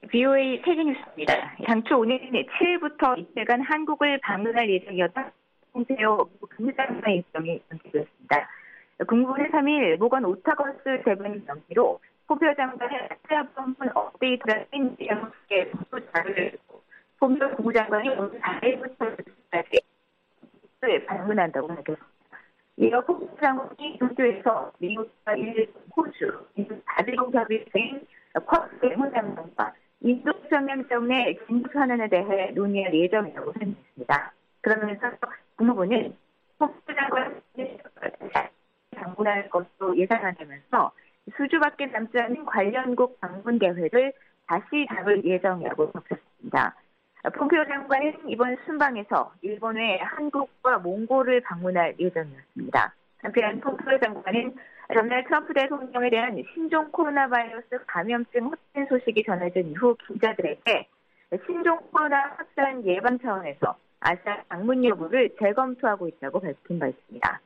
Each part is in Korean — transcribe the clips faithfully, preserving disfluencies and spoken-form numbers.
브이오에이 세계뉴스입니다. 당초 오는 칠일부터 이틀간 한국을 방문할 예정이었던 폼페이오 국무장관 일정이 연기되었습니다. 국무부는 삼일 모건 오타거스 대변인 명의로 폼페이오 장관의 아시아 방문 업데이트가 된 여섯 개 보도 자료를 폼페이오 국무장관이 오늘 사일부터 육일까지 방문한다고 밝혔습니다. 이어 폼페이오 장관이 도쿄에서 미국과 일본, 호주, 미국 다재공 협의 등 쿼드 외무장관과 인도평양 때문에 긴급 현안에 대해 논의할 예정이라고 설명했습니다. 그러면서 국무부는 폼페이오 장관이 방문할 것으로 예상한다면서 수주밖에 남지 않은 관련국 방문 계획을 다시 잡을 예정이라고 밝혔습니다. 폼페이오 장관은 이번 순방에서 일본 외 한국과 몽골을 방문할 예정이었습니다. 한편 폼페이오 장관은 전날 트럼프 대통령에 대한 신종 코로나 바이러스 감염증 확진 소식이 전해진 이후 기자들에게 신종 코로나 확산 예방 차원에서 아시아 방문 여부를 재검토하고 있다고 밝힌 바 있습니다.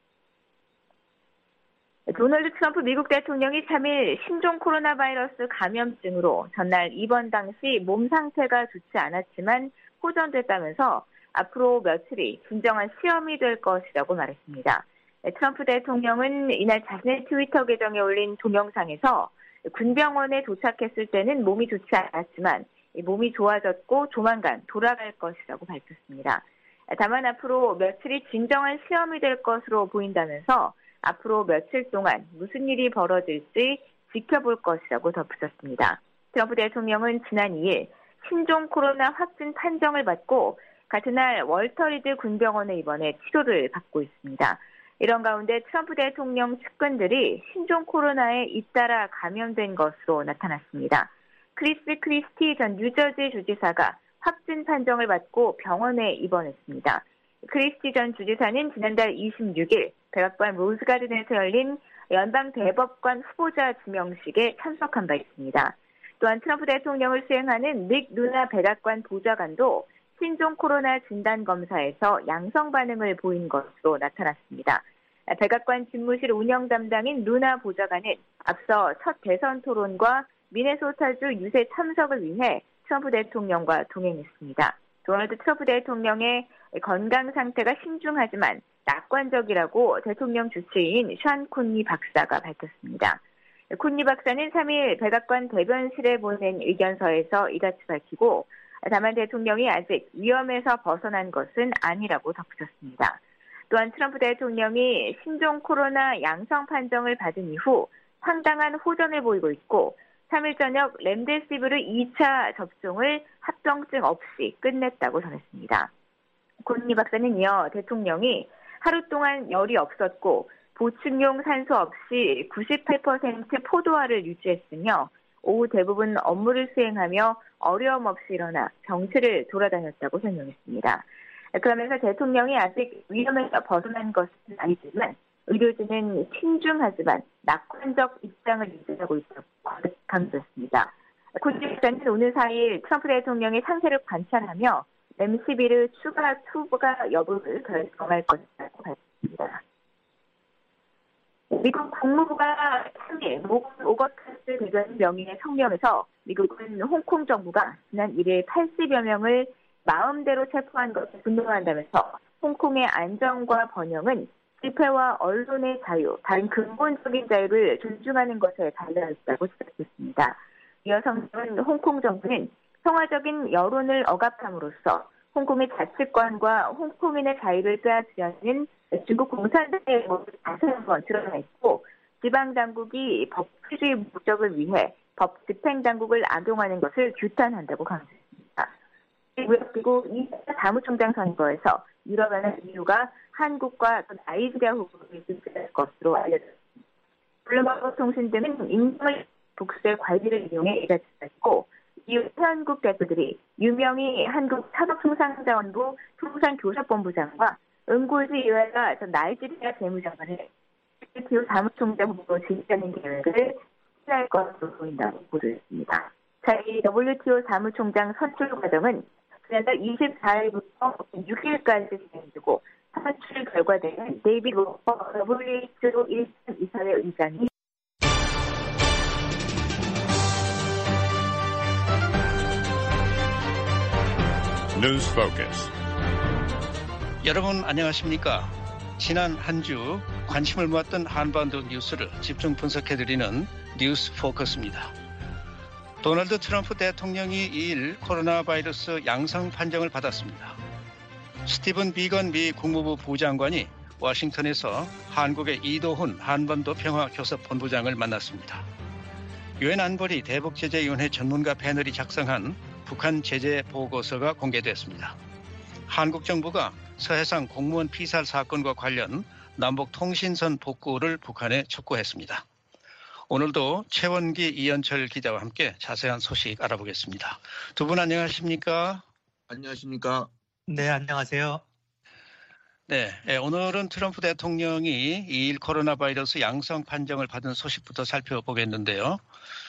도널드 트럼프 미국 대통령이 삼일 신종 코로나 바이러스 감염증으로 전날 입원 당시 몸 상태가 좋지 않았지만 호전됐다면서 앞으로 며칠이 진정한 시험이 될 것이라고 말했습니다. 트럼프 대통령은 이날 자신의 트위터 계정에 올린 동영상에서 군병원에 도착했을 때는 몸이 좋지 않았지만 몸이 좋아졌고 조만간 돌아갈 것이라고 밝혔습니다. 다만 앞으로 며칠이 진정한 시험이 될 것으로 보인다면서 앞으로 며칠 동안 무슨 일이 벌어질지 지켜볼 것이라고 덧붙였습니다. 트럼프 대통령은 지난 이일 신종 코로나 확진 판정을 받고 같은 날 월터 리드 군병원에 입원해 치료를 받고 있습니다. 이런 가운데 트럼프 대통령 측근들이 신종 코로나에 잇따라 감염된 것으로 나타났습니다. 크리스 크리스티 전 뉴저지 주지사가 확진 판정을 받고 병원에 입원했습니다. 크리스티 전 주지사는 지난달 이십육일 백악관 로즈가든에서 열린 연방 대법관 후보자 지명식에 참석한 바 있습니다. 또한 트럼프 대통령을 수행하는 닉 루나 백악관 보좌관도 신종 코로나 진단 검사에서 양성 반응을 보인 것으로 나타났습니다. 백악관 집무실 운영 담당인 루나 보좌관은 앞서 첫 대선 토론과 미네소타주 유세 참석을 위해 트럼프 대통령과 동행했습니다. 도널드 트럼프 대통령의 건강 상태가 신중하지만 낙관적이라고 대통령 주치의인 션 콘니 박사가 밝혔습니다. 콘니 박사는 삼일 백악관 대변실에 보낸 의견서에서 이같이 밝히고 다만 대통령이 아직 위험에서 벗어난 것은 아니라고 덧붙였습니다. 또한 트럼프 대통령이 신종 코로나 양성 판정을 받은 이후 상당한 호전을 보이고 있고 삼일 저녁 렘데시비르 이 차 접종을 합병증 없이 끝냈다고 전했습니다. 콘니 박사는 이어 대통령이 하루 동안 열이 없었고 보충용 산소 없이 구십팔 퍼센트 포도알을 유지했으며 오후 대부분 업무를 수행하며 어려움 없이 일어나 병실을 돌아다녔다고 설명했습니다. 그러면서 대통령이 아직 위험에서 벗어난 것은 아니지만 의료진은 신중하지만 낙관적 입장을 유지하고 있다고 강조했습니다. 콘니 박사는 오늘 사일 트럼프 대통령의 상태를 관찰하며 렘시비르 추가 투과 여부를 결정할 것이라고 밝혔습니다. 미국 국무부가 삼일 모건 오거카스 대변인 명의의 성명에서 미국은 홍콩 정부가 지난 일일 팔십여 명을 마음대로 체포한 것을 분노한다면서 홍콩의 안정과 번영은 집회와 언론의 자유, 다른 근본적인 자유를 존중하는 것에 달려있다고 지적했습니다. 이어 성명은 홍콩 정부는 평화적인 여론을 억압함으로써 홍콩의 자치권과 홍콩인의 자유를 빼앗으려는 중국 공산당의 모습이 다시 한번 드러나 있고 지방당국이 법치주의 목적을 위해 법 집행당국을 악용하는 것을 규탄한다고 강조했습니다. 미국 이 차 사무총장 선거에서 유럽연합 이유가 한국과 나이지리아 후보를 지지할 것으로 알려졌습니다. 블룸버그 통신 등은 인정을 복수의 관리를 이용해 이같이 밝고 이후 회원국 대표들이 유명희 한국 산업통상자원부 통상교섭본부장과 응고지 이외가 나이지리아 재무장관을 더블유티오 사무총장 후보로 지지하는 계획을 실시할 것으로 보인다고 보도했습니다. 자, 이 더블유티오 사무총장 선출 과정은 지난달 이십사일부터 육일까지 진행되고 선출 결과되는 데이비드 로퍼 더블유에이치오 일 차 이사회 의장이 News Focus. 여러분 안녕하십니까? 지난 한 주 관심을 모았던 한반도 뉴스를 집중 분석해드리는 뉴스 포커스입니다. 도널드 트럼프 대통령이 이일 코로나 바이러스 양성 판정을 받았습니다. 스티븐 비건 미 국무부 부장관이 워싱턴에서 한국의 이도훈 한반도 평화교섭본부장을 만났습니다. 유엔 안보리 대북제재위원회 전문가 패널이 작성한 북한 제재 보고서가 공개됐습니다. 한국 정부가 서해상 공무원 피살 사건과 관련 남북 통신선 복구를 북한에 촉구했습니다. 오늘도 최원기 이현철 기자와 함께 자세한 소식 알아보겠습니다. 두 분 안녕하십니까? 안녕하십니까? 네, 안녕하세요. 네, 오늘은 트럼프 대통령이 이일 코로나 바이러스 양성 판정을 받은 소식부터 살펴보겠는데요.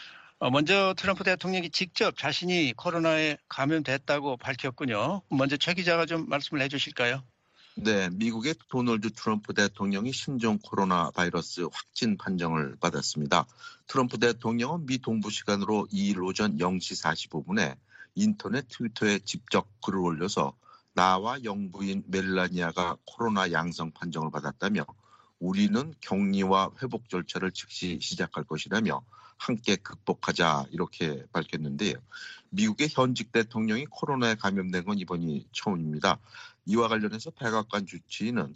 먼저 트럼프 대통령이 직접 자신이 코로나에 감염됐다고 밝혔군요. 먼저 최 기자가 좀 말씀을 해주실까요? 네, 미국의 도널드 트럼프 대통령이 신종 코로나 바이러스 확진 판정을 받았습니다. 트럼프 대통령은 미 동부 시간으로 이일 오전 영 시 사십오 분에 인터넷 트위터에 직접 글을 올려서 나와 영부인 멜라니아가 코로나 양성 판정을 받았다며 우리는 격리와 회복 절차를 즉시 시작할 것이라며 함께 극복하자 이렇게 밝혔는데요. 미국의 현직 대통령이 코로나에 감염된 건 이번이 처음입니다. 이와 관련해서 백악관 주치의는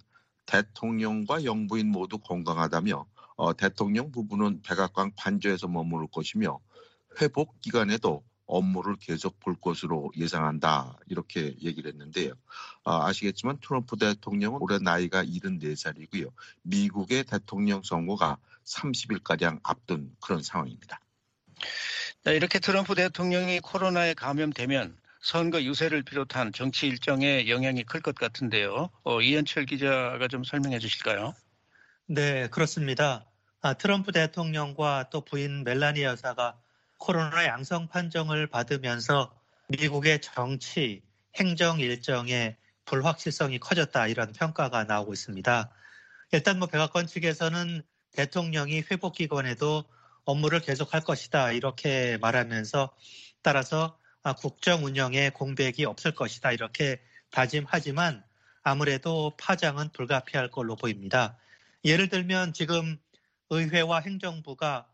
대통령과 영부인 모두 건강하다며 어, 대통령 부부는 백악관 관저에서 머무를 것이며 회복 기간에도 업무를 계속 볼 것으로 예상한다 이렇게 얘기를 했는데요. 아, 아시겠지만 트럼프 대통령은 올해 나이가 칠십사 살이고요. 미국의 대통령 선거가 삼십 일가량 앞둔 그런 상황입니다. 네, 이렇게 트럼프 대통령이 코로나에 감염되면 선거 유세를 비롯한 정치 일정에 영향이 클 것 같은데요. 어, 이현철 기자가 좀 설명해 주실까요? 네, 그렇습니다. 아, 트럼프 대통령과 또 부인 멜라니 여사가 코로나 양성 판정을 받으면서 미국의 정치, 행정 일정의 불확실성이 커졌다 이런 평가가 나오고 있습니다. 일단 뭐 백악관 측에서는 대통령이 회복 기간에도 업무를 계속할 것이다 이렇게 말하면서 따라서 국정 운영에 공백이 없을 것이다 이렇게 다짐하지만 아무래도 파장은 불가피할 걸로 보입니다. 예를 들면 지금 의회와 행정부가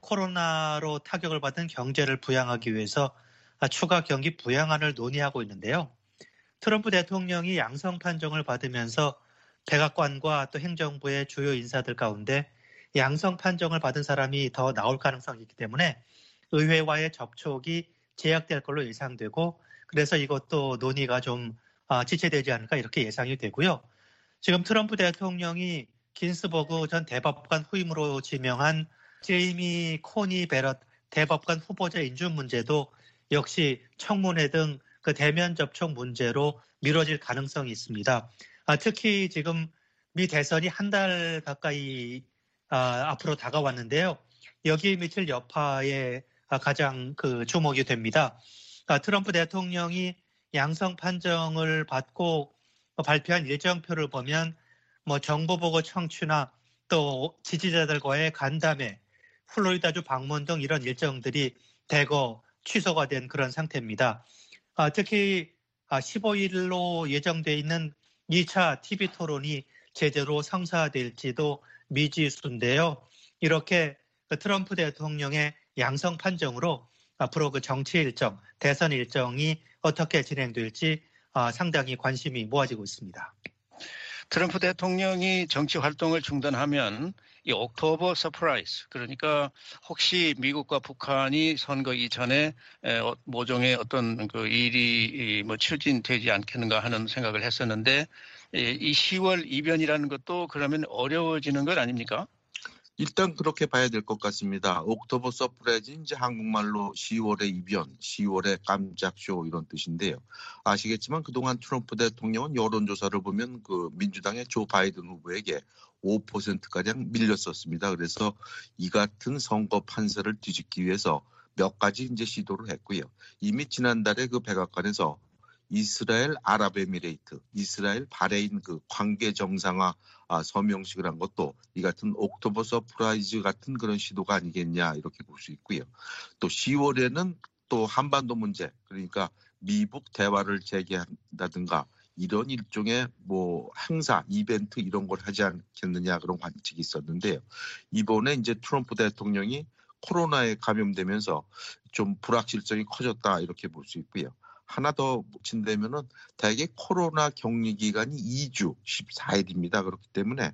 코로나로 타격을 받은 경제를 부양하기 위해서 추가 경기 부양안을 논의하고 있는데요. 트럼프 대통령이 양성 판정을 받으면서 백악관과 또 행정부의 주요 인사들 가운데 양성 판정을 받은 사람이 더 나올 가능성이 있기 때문에 의회와의 접촉이 제약될 걸로 예상되고 그래서 이것도 논의가 좀 지체되지 않을까 이렇게 예상이 되고요. 지금 트럼프 대통령이 긴스버그 전 대법관 후임으로 지명한 제이미 코니 베럿 대법관 후보자 인준 문제도 역시 청문회 등 그 대면 접촉 문제로 미뤄질 가능성이 있습니다. 아, 특히 지금 미 대선이 한 달 가까이 아, 앞으로 다가왔는데요. 여기에 미칠 여파에 아, 가장 그 주목이 됩니다. 아, 트럼프 대통령이 양성 판정을 받고 발표한 일정표를 보면 뭐 정보 보고 청취나 또 지지자들과의 간담회, 플로리다주 방문 등 이런 일정들이 대거 취소가 된 그런 상태입니다. 아, 특히 십오 일로 예정돼 있는 이 차 티비 토론이 제대로 성사될지도 미지수인데요. 이렇게 트럼프 대통령의 양성 판정으로 앞으로 그 정치 일정, 대선 일정이 어떻게 진행될지 상당히 관심이 모아지고 있습니다. 트럼프 대통령이 정치 활동을 중단하면 이 옥토버 서프라이즈, 그러니까 혹시 미국과 북한이 선거 이전에 모종의 어떤 그 일이 뭐 추진되지 않겠는가 하는 생각을 했었는데 이 시월 이변이라는 것도 그러면 어려워지는 것 아닙니까? 일단 그렇게 봐야 될 것 같습니다. 옥토버 서프라이즈 이제 한국말로 시월의 이변, 시월의 깜짝쇼 이런 뜻인데요. 아시겠지만 그동안 트럼프 대통령은 여론조사를 보면 그 민주당의 조 바이든 후보에게 오 퍼센트가량 밀렸었습니다. 그래서 이 같은 선거 판세를 뒤집기 위해서 몇 가지 이제 시도를 했고요. 이미 지난달에 그 백악관에서 이스라엘 아랍에미레이트, 이스라엘 바레인 그 관계 정상화 아, 서명식을 한 것도 이 같은 옥토버 서프라이즈 같은 그런 시도가 아니겠냐 이렇게 볼 수 있고요. 또 시월에는 또 한반도 문제, 그러니까 미북 대화를 재개한다든가 이런 일종의 뭐 행사, 이벤트 이런 걸 하지 않겠느냐 그런 관측이 있었는데요. 이번에 이제 트럼프 대통령이 코로나에 감염되면서 좀 불확실성이 커졌다 이렇게 볼 수 있고요. 하나 더 붙인다면은 대개 코로나 격리 기간이 이 주 십사 일입니다. 그렇기 때문에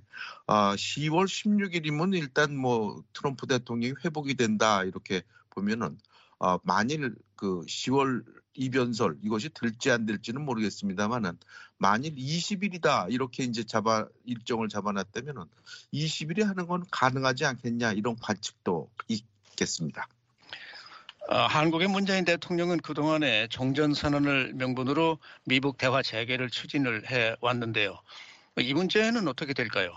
시월 십육일이면 일단 뭐 트럼프 대통령이 회복이 된다 이렇게 보면은 만일 그 시월 이변설 이것이 될지 안 될지는 모르겠습니다만은 만일 이십 일이다 이렇게 이제 잡아 일정을 잡아놨다면은 이십 일에 하는 건 가능하지 않겠냐 이런 관측도 있겠습니다. 어, 한국의 문재인 대통령은 그동안에 종전선언을 명분으로 미북 대화 재개를 추진을 해왔는데요. 이 문제는 어떻게 될까요?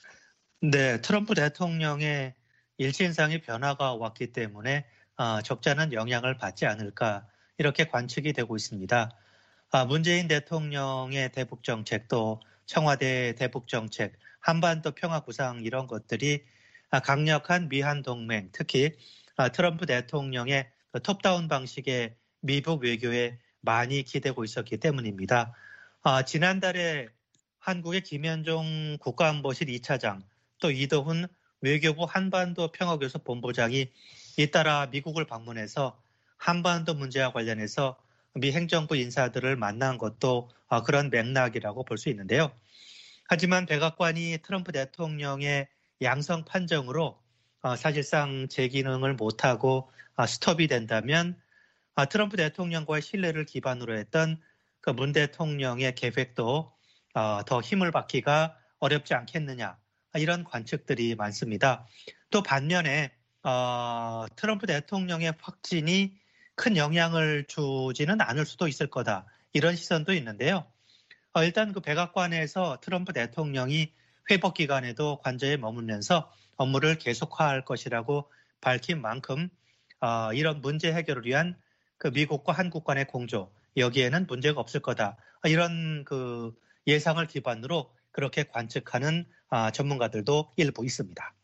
네, 트럼프 대통령의 일신상의 변화가 왔기 때문에 어, 적잖은 영향을 받지 않을까 이렇게 관측이 되고 있습니다. 아, 문재인 대통령의 대북 정책 또 청와대 대북 정책, 한반도 평화 구상 이런 것들이 아, 강력한 미한 동맹, 특히 아, 트럼프 대통령의 그 톱다운 방식의 미북 외교에 많이 기대고 있었기 때문입니다. 아, 지난달에 한국의 김현종 국가안보실 이 차장 또 이도훈 외교부 한반도 평화교섭 본부장이 잇따라 미국을 방문해서 한반도 문제와 관련해서 미 행정부 인사들을 만난 것도 그런 맥락이라고 볼 수 있는데요. 하지만 백악관이 트럼프 대통령의 양성 판정으로 사실상 제 기능을 못하고 스톱이 된다면 트럼프 대통령과의 신뢰를 기반으로 했던 그 문 대통령의 계획도 더 힘을 받기가 어렵지 않겠느냐 이런 관측들이 많습니다. 또 반면에 어, 트럼프 대통령의 확진이 큰 영향을 주지는 않을 수도 있을 거다 이런 시선도 있는데요. 어, 일단 그 백악관에서 트럼프 대통령이 회복 기간에도 관저에 머물면서 업무를 계속화할 것이라고 밝힌 만큼 어, 이런 문제 해결을 위한 그 미국과 한국 간의 공조 여기에는 문제가 없을 거다 이런 그 예상을 기반으로 그렇게 관측하는 어, 전문가들도 일부 있습니다.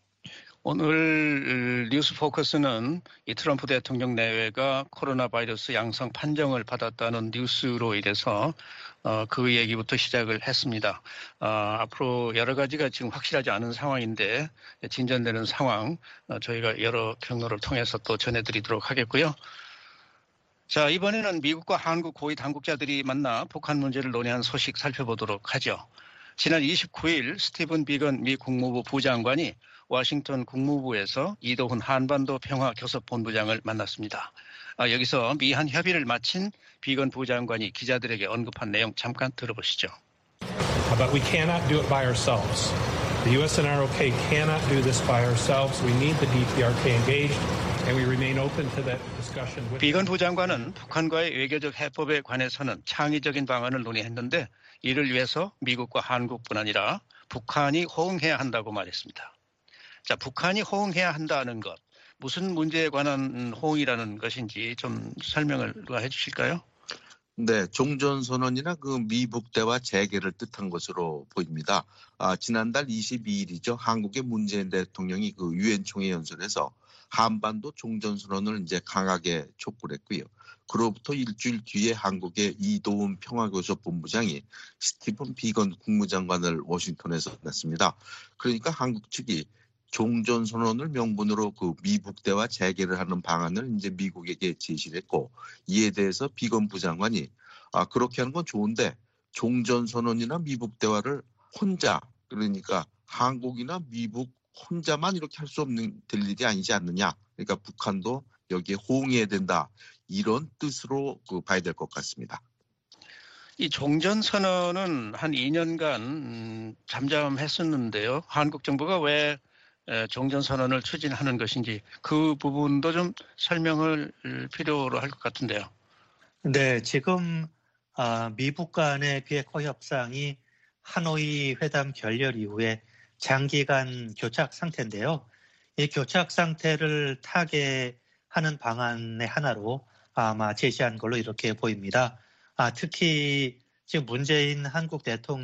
오늘 뉴스 포커스는 이 트럼프 대통령 내외가 코로나 바이러스 양성 판정을 받았다는 뉴스로 인해서 어, 그 얘기부터 시작을 했습니다. 어, 앞으로 여러 가지가 지금 확실하지 않은 상황인데 진전되는 상황 어, 저희가 여러 경로를 통해서 또 전해드리도록 하겠고요. 자, 이번에는 미국과 한국 고위 당국자들이 만나 북한 문제를 논의한 소식 살펴보도록 하죠. 지난 이십구일 스티븐 비건 미 국무부 부장관이 워싱턴 국무부에서 이도훈 한반도 평화교섭본부장을 만났습니다. 아, 여기서 미한 협의를 마친 비건 부장관이 기자들에게 언급한 내용 잠깐 들어보시죠. But we cannot do it by ourselves. The U S and R O K cannot do this by ourselves. We need the D P R K engaged, and we remain open to that discussion. With 비건 부장관은 북한과의 외교적 해법에 관해서는 창의적인 방안을 논의했는데 이를 위해서 미국과 한국뿐 아니라 북한이 호응해야 한다고 말했습니다. 자, 북한이 호응해야 한다는 것, 무슨 문제에 관한 호응이라는 것인지 좀 설명을 누가 해주실까요? 네, 종전선언이나 그 미북 대화 재개를 뜻한 것으로 보입니다. 아, 지난달 이십이일이죠. 한국의 문재인 대통령이 그 유엔 총회 연설에서 한반도 종전선언을 이제 강하게 촉구를 했고요. 그로부터 일주일 뒤에 한국의 이도훈 평화교섭본부장이 스티븐 비건 국무장관을 워싱턴에서 만났습니다. 그러니까 한국 측이 종전선언을 명분으로 그 미북 대화 재개를 하는 방안을 이제 미국에게 제시를 했고 이에 대해서 비건 부장관이 아, 그렇게 하는 건 좋은데 종전선언이나 미북 대화를 혼자 그러니까 한국이나 미북 혼자만 이렇게 할 수 없는 될 일이 아니지 않느냐. 그러니까 북한도 여기에 호응해야 된다. 이런 뜻으로 그 봐야 될 것 같습니다. 이 종전선언은 한 이 년간 음, 잠잠했었는데요. 한국 정부가 왜 종전선언을 추진하는 것인지 그 부분도 좀 설명을 필요로 할 것 같은데요. 네, 지금 미북 간의 비핵화 협상이 하노이 회담 결렬 이후에 장기간 교착 상태인데요. 이 교착 상태를 타개하는 방안의 하나로 아마 제시한 걸로 이렇게 보입니다. 아, 특히 지금 문재인 한국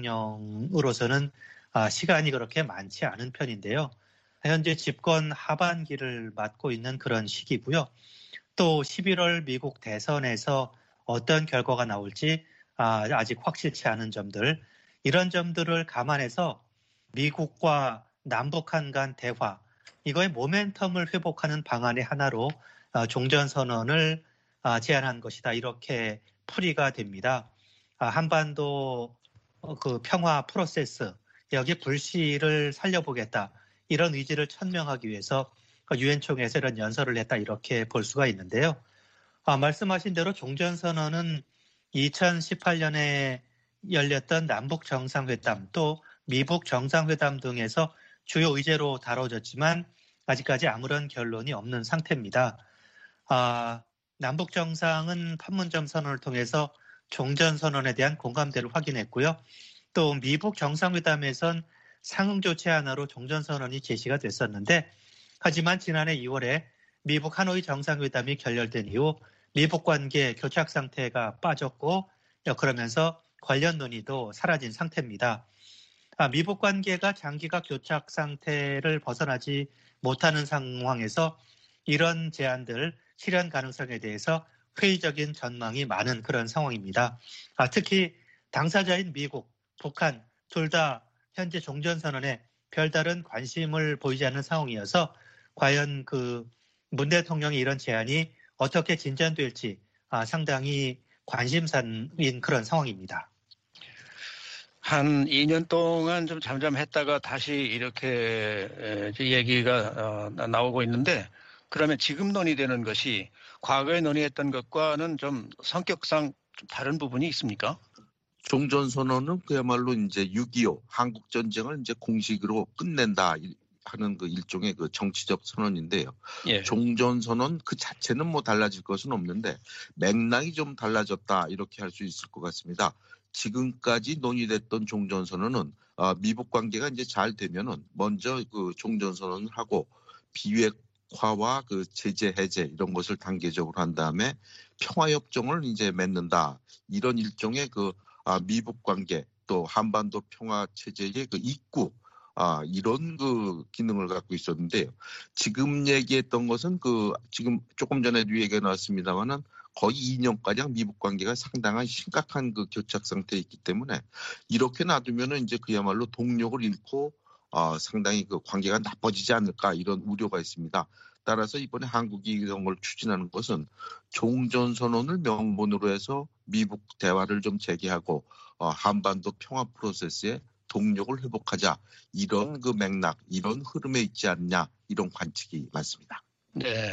대통령으로서는 아, 시간이 그렇게 많지 않은 편인데요. 현재 집권 하반기를 맞고 있는 그런 시기고요. 또 십일월 미국 대선에서 어떤 결과가 나올지 아직 확실치 않은 점들, 이런 점들을 감안해서 미국과 남북한 간 대화, 이거의 모멘텀을 회복하는 방안의 하나로 종전선언을 제안한 것이다. 이렇게 풀이가 됩니다. 한반도 그 평화 프로세스, 여기 불씨를 살려보겠다. 이런 의지를 천명하기 위해서 유엔 총회에서 이런 연설을 했다. 이렇게 볼 수가 있는데요. 아, 말씀하신 대로 종전선언은 이천십팔 년에 열렸던 남북 정상회담 또 미북 정상회담 등에서 주요 의제로 다뤄졌지만 아직까지 아무런 결론이 없는 상태입니다. 아, 남북 정상은 판문점 선언을 통해서 종전선언에 대한 공감대를 확인했고요. 또 미북 정상회담에선 상응 조치 하나로 종전선언이 제시가 됐었는데 하지만 지난해 이월에 미북 하노이 정상회담이 결렬된 이후 미북 관계 교착 상태가 빠졌고 그러면서 관련 논의도 사라진 상태입니다. 아, 미북 관계가 장기가 교착 상태를 벗어나지 못하는 상황에서 이런 제안들 실현 가능성에 대해서 회의적인 전망이 많은 그런 상황입니다. 아, 특히 당사자인 미국, 북한 둘 다 현재 종전선언에 별다른 관심을 보이지 않는 상황이어서 과연 그 문 대통령의 이런 제안이 어떻게 진전될지 아, 상당히 관심사인 그런 상황입니다. 한 이 년 동안 좀 잠잠했다가 다시 이렇게 얘기가 나오고 있는데 그러면 지금 논의되는 것이 과거에 논의했던 것과는 좀 성격상 좀 다른 부분이 있습니까? 종전선언은 그야말로 이제 육이오 한국 전쟁을 이제 공식으로 끝낸다 하는 그 일종의 그 정치적 선언인데요. 예. 종전선언 그 자체는 뭐 달라질 것은 없는데 맥락이 좀 달라졌다 이렇게 할 수 있을 것 같습니다. 지금까지 논의됐던 종전선언은 어, 미북 관계가 이제 잘 되면은 먼저 그 종전선언을 하고 비핵화와 그 제재 해제 이런 것을 단계적으로 한 다음에 평화협정을 이제 맺는다 이런 일종의 그 아, 미북 관계 또 한반도 평화 체제의 그 입구 아, 이런 그 기능을 갖고 있었는데요. 지금 얘기했던 것은 그 지금 조금 전에도 얘기가 나왔습니다만은 거의 이 년가량 미북 관계가 상당한 심각한 그 교착 상태에 있기 때문에 이렇게 놔두면은 이제 그야말로 동력을 잃고 어, 상당히 그 관계가 나빠지지 않을까 이런 우려가 있습니다. 따라서 이번에 한국이 이런 걸 추진하는 것은 종전선언을 명분으로 해서 미북 대화를 좀 재개하고 어, 한반도 평화 프로세스에 동력을 회복하자 이런 그 맥락, 이런 흐름에 있지 않냐 이런 관측이 많습니다. 네,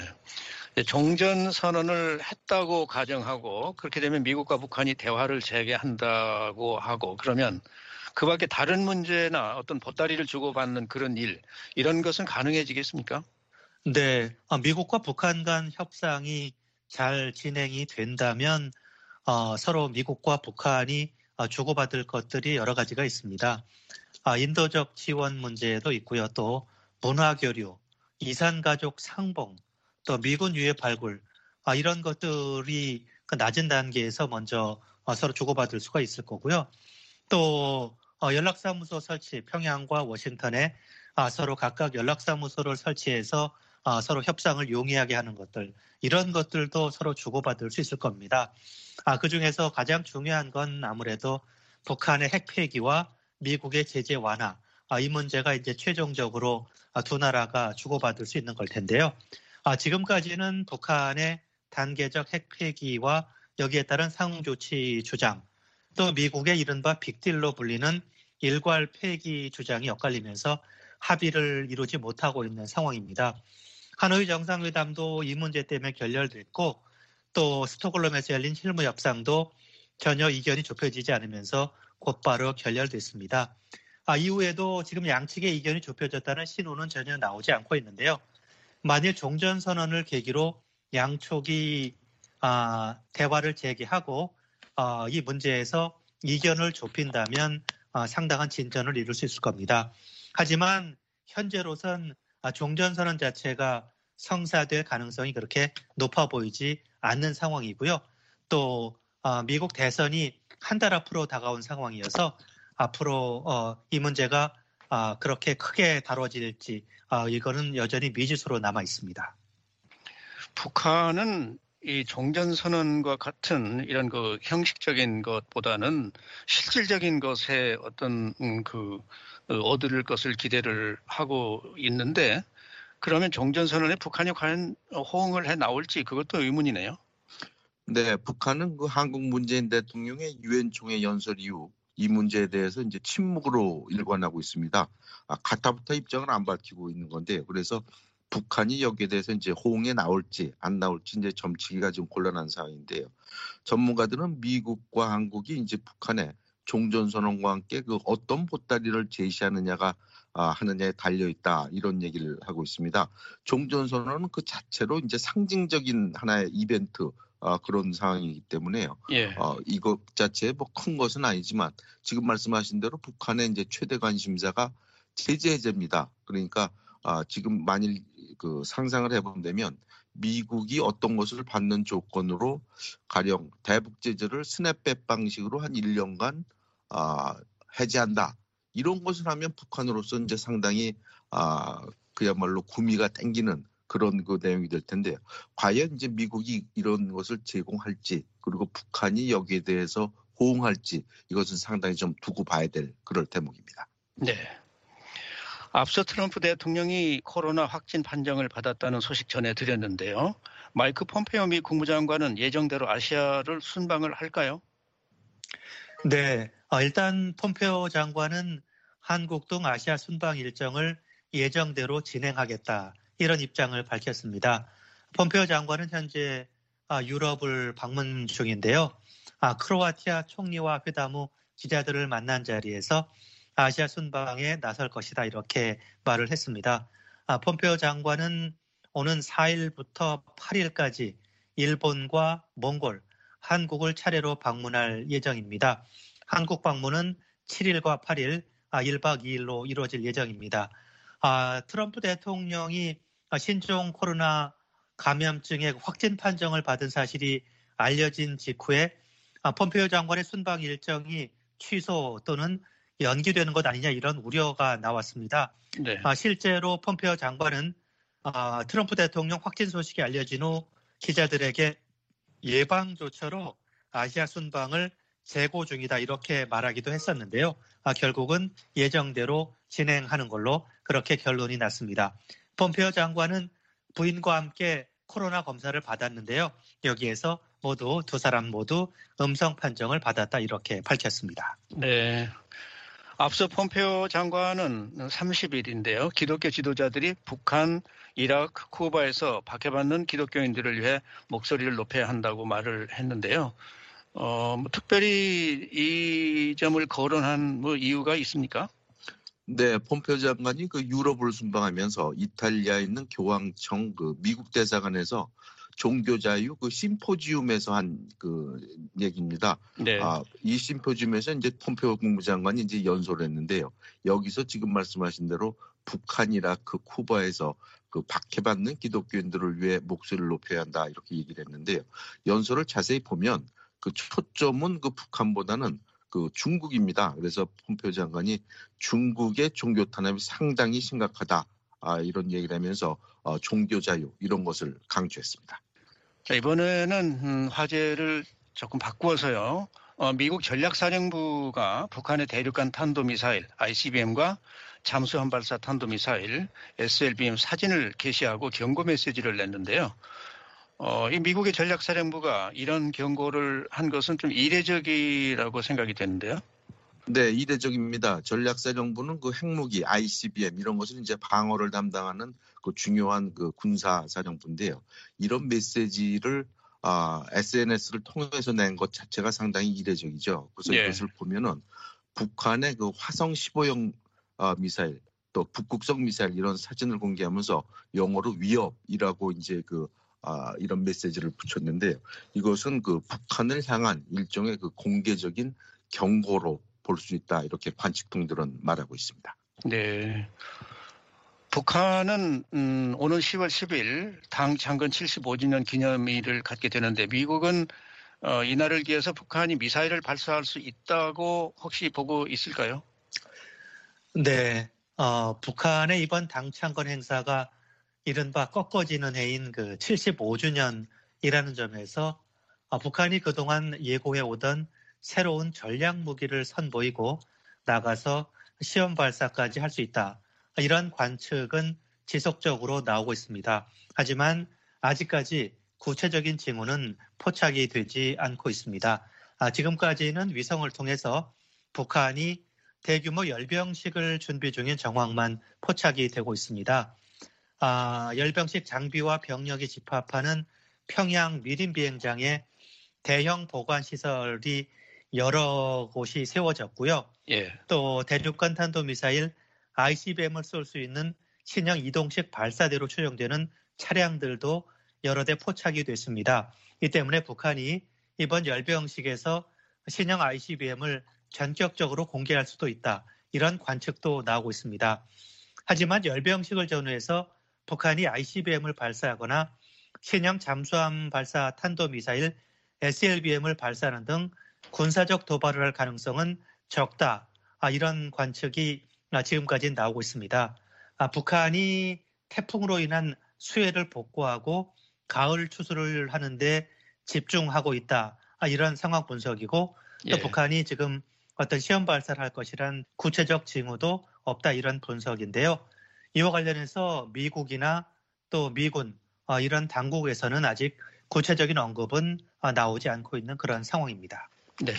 종전선언을 했다고 가정하고 그렇게 되면 미국과 북한이 대화를 재개한다고 하고 그러면 그 밖에 다른 문제나 어떤 보따리를 주고받는 그런 일 이런 것은 가능해지겠습니까? 네, 미국과 북한 간 협상이 잘 진행이 된다면 어, 서로 미국과 북한이 주고받을 것들이 여러 가지가 있습니다. 아, 인도적 지원 문제도 있고요. 또 문화교류, 이산가족 상봉, 또 미군 유해 발굴 아, 이런 것들이 그 낮은 단계에서 먼저 어, 서로 주고받을 수가 있을 거고요. 또 어, 연락사무소 설치, 평양과 워싱턴에 아, 서로 각각 연락사무소를 설치해서 아, 서로 협상을 용이하게 하는 것들 이런 것들도 서로 주고받을 수 있을 겁니다. 아, 그중에서 가장 중요한 건 아무래도 북한의 핵 폐기와 미국의 제재 완화 아, 이 문제가 이제 최종적으로 아, 두 나라가 주고받을 수 있는 걸 텐데요. 아, 지금까지는 북한의 단계적 핵 폐기와 여기에 따른 상응 조치 주장 또 미국의 이른바 빅딜로 불리는 일괄 폐기 주장이 엇갈리면서 합의를 이루지 못하고 있는 상황입니다. 하노이 정상회담도 이 문제 때문에 결렬됐고 또 스톡홀름에서 열린 실무 협상도 전혀 이견이 좁혀지지 않으면서 곧바로 결렬됐습니다. 아, 이후에도 지금 양측의 이견이 좁혀졌다는 신호는 전혀 나오지 않고 있는데요. 만일 종전선언을 계기로 양쪽이 아, 대화를 재개하고 아, 이 문제에서 이견을 좁힌다면 아, 상당한 진전을 이룰 수 있을 겁니다. 하지만 현재로선 아, 종전선언 자체가 성사될 가능성이 그렇게 높아 보이지 않는 상황이고요. 또 어, 미국 대선이 한 달 앞으로 다가온 상황이어서 앞으로 어, 이 문제가 어, 그렇게 크게 다뤄질지 어, 이거는 여전히 미지수로 남아 있습니다. 북한은 이 종전선언과 같은 이런 그 형식적인 것보다는 실질적인 것에 어떤 음, 그 얻을 것을 기대를 하고 있는데 그러면 종전선언에 북한이 과연 호응을 해 나올지 그것도 의문이네요. 네, 북한은 그 한국 문재인 대통령의 유엔 총회 연설 이후 이 문제에 대해서 이제 침묵으로 일관하고 있습니다. 아, 가타부터 입장을 안 밝히고 있는 건데요. 그래서 북한이 여기에 대해서 이제 호응에 나올지 안 나올지 이제 점치기가 좀 곤란한 상황인데요. 전문가들은 미국과 한국이 이제 북한에 종전선언과 함께 그 어떤 보따리를 제시하느냐가 아, 하느냐에 달려 있다 이런 얘기를 하고 있습니다. 종전선언은 그 자체로 이제 상징적인 하나의 이벤트 아, 그런 상황이기 때문에요. 예. 어, 이것 자체에 뭐 큰 것은 아니지만 지금 말씀하신 대로 북한의 이제 최대 관심사가 제재 해제입니다. 그러니까 아, 지금 만일 그 상상을 해본다면 미국이 어떤 것을 받는 조건으로 가령 대북 제재를 스냅백 방식으로 한 일 년간 아, 해제한다. 이런 것을 하면 북한으로서 이제 상당히 아, 그야말로 구미가 땡기는 그런 그 내용이 될 텐데요. 과연 이제 미국이 이런 것을 제공할지 그리고 북한이 여기에 대해서 호응할지 이것은 상당히 좀 두고 봐야 될 그럴 대목입니다. 네. 앞서 트럼프 대통령이 코로나 확진 판정을 받았다는 소식 전해드렸는데요. 마이크 폼페오 미 국무장관은 예정대로 아시아를 순방을 할까요? 네, 어, 일단 폼페오 장관은 한국 등 아시아 순방 일정을 예정대로 진행하겠다 이런 입장을 밝혔습니다. 폼페오 장관은 현재 아, 유럽을 방문 중인데요. 아, 크로아티아 총리와 회담 후 기자들을 만난 자리에서 아시아 순방에 나설 것이다 이렇게 말을 했습니다. 아, 폼페오 장관은 오는 사 일부터 팔 일까지 일본과 몽골, 한국을 차례로 방문할 예정입니다. 한국 방문은 칠 일과 팔 일, 아, 일 박 이 일로 이루어질 예정입니다. 아, 트럼프 대통령이 신종 코로나 감염증의 확진 판정을 받은 사실이 알려진 직후에 아, 폼페오 장관의 순방 일정이 취소 또는 연기되는 것 아니냐 이런 우려가 나왔습니다. 네. 아, 실제로 폼페오 장관은 아, 트럼프 대통령 확진 소식이 알려진 후 기자들에게 예방조처로 아시아 순방을 재고 중이다 이렇게 말하기도 했었는데요. 아, 결국은 예정대로 진행하는 걸로 그렇게 결론이 났습니다. 폼페오 장관은 부인과 함께 코로나 검사를 받았는데요. 여기에서 모두 두 사람 모두 음성 판정을 받았다 이렇게 밝혔습니다. 네. 앞서 폼페오 장관은 삼십 일인데요. 기독교 지도자들이 북한, 이라크, 쿠바에서 박해받는 기독교인들을 위해 목소리를 높여야 한다고 말을 했는데요. 어, 뭐 특별히 이 점을 거론한 뭐 이유가 있습니까? 네, 폼페오 장관이 그 유럽을 순방하면서 이탈리아에 있는 교황청 그 미국 대사관에서 종교자유 그 심포지움에서 한 그 얘기입니다. 네. 아, 이 심포지움에서 이제 폼페오 국무장관이 이제 연설을 했는데요. 여기서 지금 말씀하신 대로 북한, 이라크, 쿠바에서 그 박해받는 기독교인들을 위해 목소리를 높여야 한다 이렇게 얘기를 했는데요. 연설을 자세히 보면 그 초점은 그 북한보다는 그 중국입니다. 그래서 폼페오 장관이 중국의 종교 탄압이 상당히 심각하다. 아, 이런 얘기를 하면서 어, 종교 자유 이런 것을 강조했습니다. 자, 이번에는 음, 화제를 조금 바꾸어서요. 어, 미국 전략사령부가 북한의 대륙간 탄도미사일 아이씨비엠과 잠수함 발사 탄도미사일 에스엘비엠 사진을 게시하고 경고 메시지를 냈는데요. 어, 이 미국의 전략사령부가 이런 경고를 한 것은 좀 이례적이라고 생각이 되는데요. 네, 이례적입니다. 전략사령부는 그 핵무기, 아이씨비엠 이런 것을 이제 방어를 담당하는 그 중요한 그 군사사령부인데요. 이런 메시지를 아, 에스엔에스를 통해서 낸 것 자체가 상당히 이례적이죠. 그래서 네. 이것을 보면은 북한의 그 화성 십오형 아, 미사일 또 북극성 미사일 이런 사진을 공개하면서 영어로 위협이라고 이제 그 아, 이런 메시지를 붙였는데요. 이것은 그 북한을 향한 일종의 그 공개적인 경고로 볼 수 있다 이렇게 관측통들은 말하고 있습니다. 네. 북한은 음, 오는 시월 십일 당 창건 칠십오 주년 기념일을 갖게 되는데 미국은 어, 이날을 기해서 북한이 미사일을 발사할 수 있다고 혹시 보고 있을까요? 네, 어, 북한의 이번 당 창건 행사가 이른바 꺾어지는 해인 그 칠십오 주년 이라는 점에서 북한이 그동안 예고해 오던 새로운 전략 무기를 선보이고 나가서 시험 발사까지 할 수 있다. 이런 관측은 지속적으로 나오고 있습니다. 하지만 아직까지 구체적인 징후는 포착이 되지 않고 있습니다. 지금까지는 위성을 통해서 북한이 대규모 열병식을 준비 중인 정황만 포착이 되고 있습니다. 아, 열병식 장비와 병력이 집합하는 평양 미림 비행장에 대형 보관시설이 여러 곳이 세워졌고요. 예. 또 대륙간 탄도미사일 아이씨비엠을 쏠 수 있는 신형 이동식 발사대로 추정되는 차량들도 여러 대 포착이 됐습니다. 이 때문에 북한이 이번 열병식에서 신형 아이씨비엠을 전격적으로 공개할 수도 있다. 이런 관측도 나오고 있습니다. 하지만 열병식을 전후해서 북한이 아이씨비엠을 발사하거나 신형 잠수함 발사 탄도미사일 에스엘비엠을 발사하는 등 군사적 도발을 할 가능성은 적다. 이런 관측이 지금까지 나오고 있습니다. 북한이 태풍으로 인한 수해를 복구하고 가을 추수를 하는데 집중하고 있다. 이런 상황 분석이고 또 예. 북한이 지금 어떤 시험 발사를 할 것이란 구체적 징후도 없다. 이런 분석인데요. 이와 관련해서 미국이나 또 미군 이런 당국에서는 아직 구체적인 언급은 나오지 않고 있는 그런 상황입니다. 네.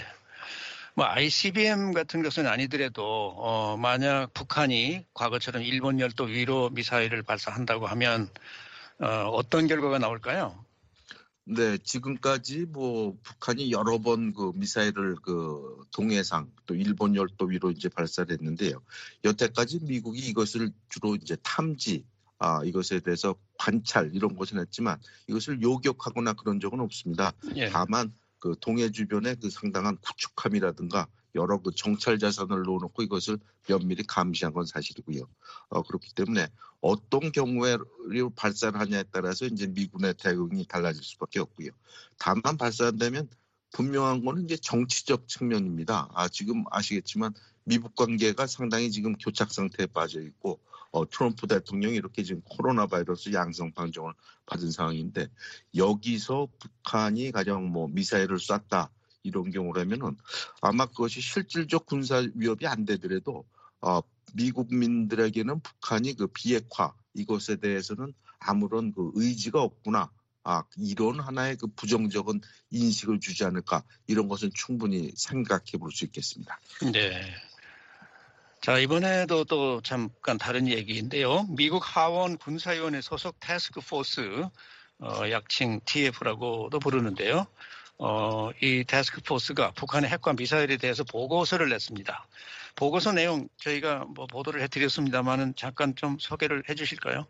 뭐 아이씨비엠 같은 것은 아니더라도 어, 만약 북한이 과거처럼 일본 열도 위로 미사일을 발사한다고 하면 어, 어떤 결과가 나올까요? 네, 지금까지 뭐 북한이 여러 번 그 미사일을 그 동해상 또 일본 열도 위로 이제 발사를 했는데요. 여태까지 미국이 이것을 주로 이제 탐지, 아 이것에 대해서 관찰 이런 것은 했지만 이것을 요격하거나 그런 적은 없습니다. 예. 다만 그 동해 주변에 그 상당한 구축함이라든가 여러 그 정찰 자산을 놓아놓고 이것을 면밀히 감시한 건 사실이고요. 어, 그렇기 때문에 어떤 경우에 발사를 하냐에 따라서 이제 미군의 대응이 달라질 수밖에 없고요. 다만 발사한다면 분명한 거는 이제 정치적 측면입니다. 아, 지금 아시겠지만 미북 관계가 상당히 지금 교착 상태에 빠져 있고 어, 트럼프 대통령이 이렇게 지금 코로나 바이러스 양성 판정을 받은 상황인데 여기서 북한이 가령 뭐 미사일을 쐈다 이런 경우라면은 아마 그것이 실질적 군사 위협이 안 되더라도 어, 미국민들에게는 북한이 그 비핵화 이것에 대해서는 아무런 그 의지가 없구나. 아, 이런 하나의 그 부정적인 인식을 주지 않을까 이런 것은 충분히 생각해 볼 수 있겠습니다. 네. 자, 이번에도 또 잠깐 다른 얘기인데요. 미국 하원 군사위원회 소속 태스크포스, 어, 약칭 티에프라고도 부르는데요. 어, 이 태스크포스가 북한의 핵과 미사일에 대해서 보고서를 냈습니다. 보고서 내용 저희가 뭐 보도를 해드렸습니다만은 잠깐 좀 소개를 해주실까요?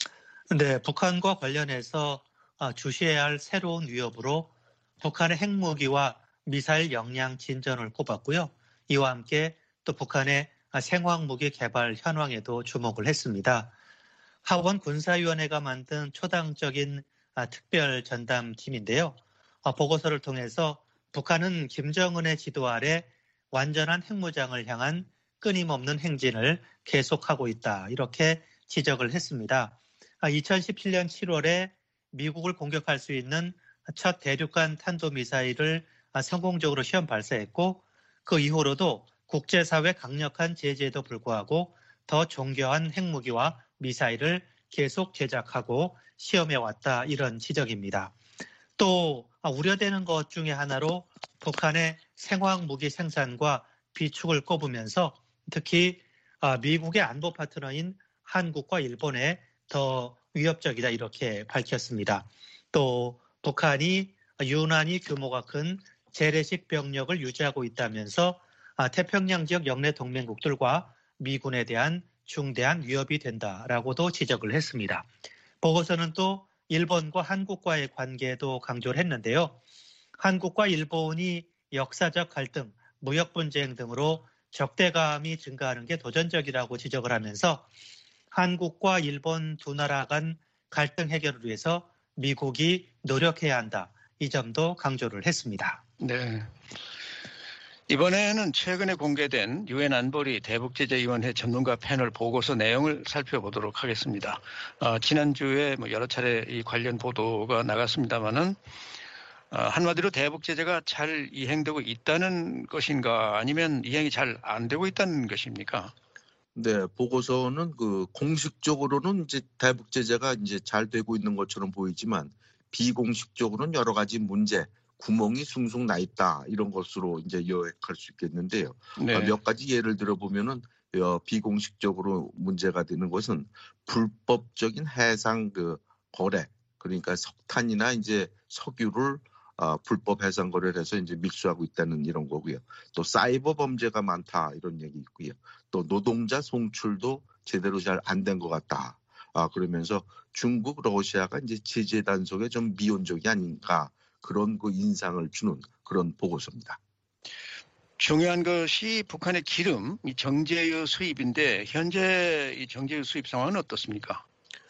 네, 북한과 관련해서 주시해야 할 새로운 위협으로 북한의 핵무기와 미사일 역량 진전을 꼽았고요. 이와 함께 또 북한의 생화학무기 개발 현황에도 주목을 했습니다. 하원 군사위원회가 만든 초당적인 특별 전담팀인데요. 보고서를 통해서 북한은 김정은의 지도 아래 완전한 핵무장을 향한 끊임없는 행진을 계속하고 있다. 이렇게 지적을 했습니다. 이천십칠 년 칠월에 미국을 공격할 수 있는 첫 대륙간 탄도미사일을 성공적으로 시험 발사했고 그 이후로도 국제사회 강력한 제재에도 불구하고 더 정교한 핵무기와 미사일을 계속 제작하고 시험해왔다. 이런 지적입니다. 또 우려되는 것 중에 하나로 북한의 생화학무기 생산과 비축을 꼽으면서 특히 미국의 안보 파트너인 한국과 일본에 더 위협적이다 이렇게 밝혔습니다. 또 북한이 유난히 규모가 큰 재래식 병력을 유지하고 있다면서 태평양 지역 영내 동맹국들과 미군에 대한 중대한 위협이 된다라고도 지적을 했습니다. 보고서는 또 일본과 한국과의 관계도 강조를 했는데요. 한국과 일본이 역사적 갈등, 무역 분쟁 등으로 적대감이 증가하는 게 도전적이라고 지적을 하면서 한국과 일본 두 나라 간 갈등 해결을 위해서 미국이 노력해야 한다. 이 점도 강조를 했습니다. 네. 이번에는 최근에 공개된 유엔 안보리 대북제재위원회 전문가 패널 보고서 내용을 살펴보도록 하겠습니다. 어, 지난주에 뭐 여러 차례 이 관련 보도가 나갔습니다만은 어, 한마디로 대북제재가 잘 이행되고 있다는 것인가 아니면 이행이 잘 안 되고 있다는 것입니까? 네, 보고서는 그 공식적으로는 이제 대북 제재가 이제 잘 되고 있는 것처럼 보이지만 비공식적으로는 여러 가지 문제, 구멍이 숭숭 나 있다 이런 것으로 이제 요약할 수 있겠는데요. 네. 몇 가지 예를 들어 보면은 비공식적으로 문제가 되는 것은 불법적인 해상 그 거래, 그러니까 석탄이나 이제 석유를 어, 불법 해상 거래를 해서 이제 밀수하고 있다는 이런 거고요. 또 사이버 범죄가 많다 이런 얘기 있고요. 또 노동자 송출도 제대로 잘 안 된 것 같다. 아, 그러면서 중국, 러시아가 이제 제재 단속에 좀 미온적이 아닌가 그런 그 인상을 주는 그런 보고서입니다. 중요한 것이 북한의 기름, 이 정제유 수입인데 현재 이 정제유 수입 상황은 어떻습니까?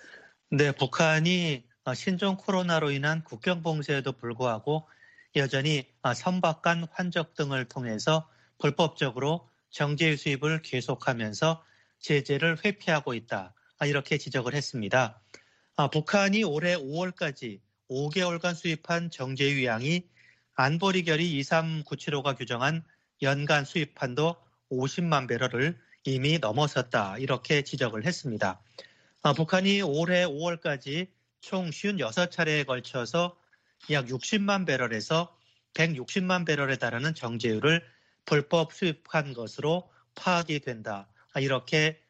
네, 북한이 신종 코로나로 인한 국경 봉쇄에도 불구하고 여전히 선박 간 환적 등을 통해서 불법적으로 정제유 수입을 계속하면서 제재를 회피하고 있다. 이렇게 지적을 했습니다. 북한이 올해 오월까지 오 개월간 수입한 정제유 양이 안보리 결의 이삼구칠오가 규정한 연간 수입한도 오십만 배럴을 이미 넘어섰다. 이렇게 지적을 했습니다. 북한이 올해 오월까지 총 오십육 차례에 걸쳐서 약 육십만 배럴에서 백육십만 배럴에 달하는 정제유를 불법 수입한 것으로 파악이 된다. 이렇게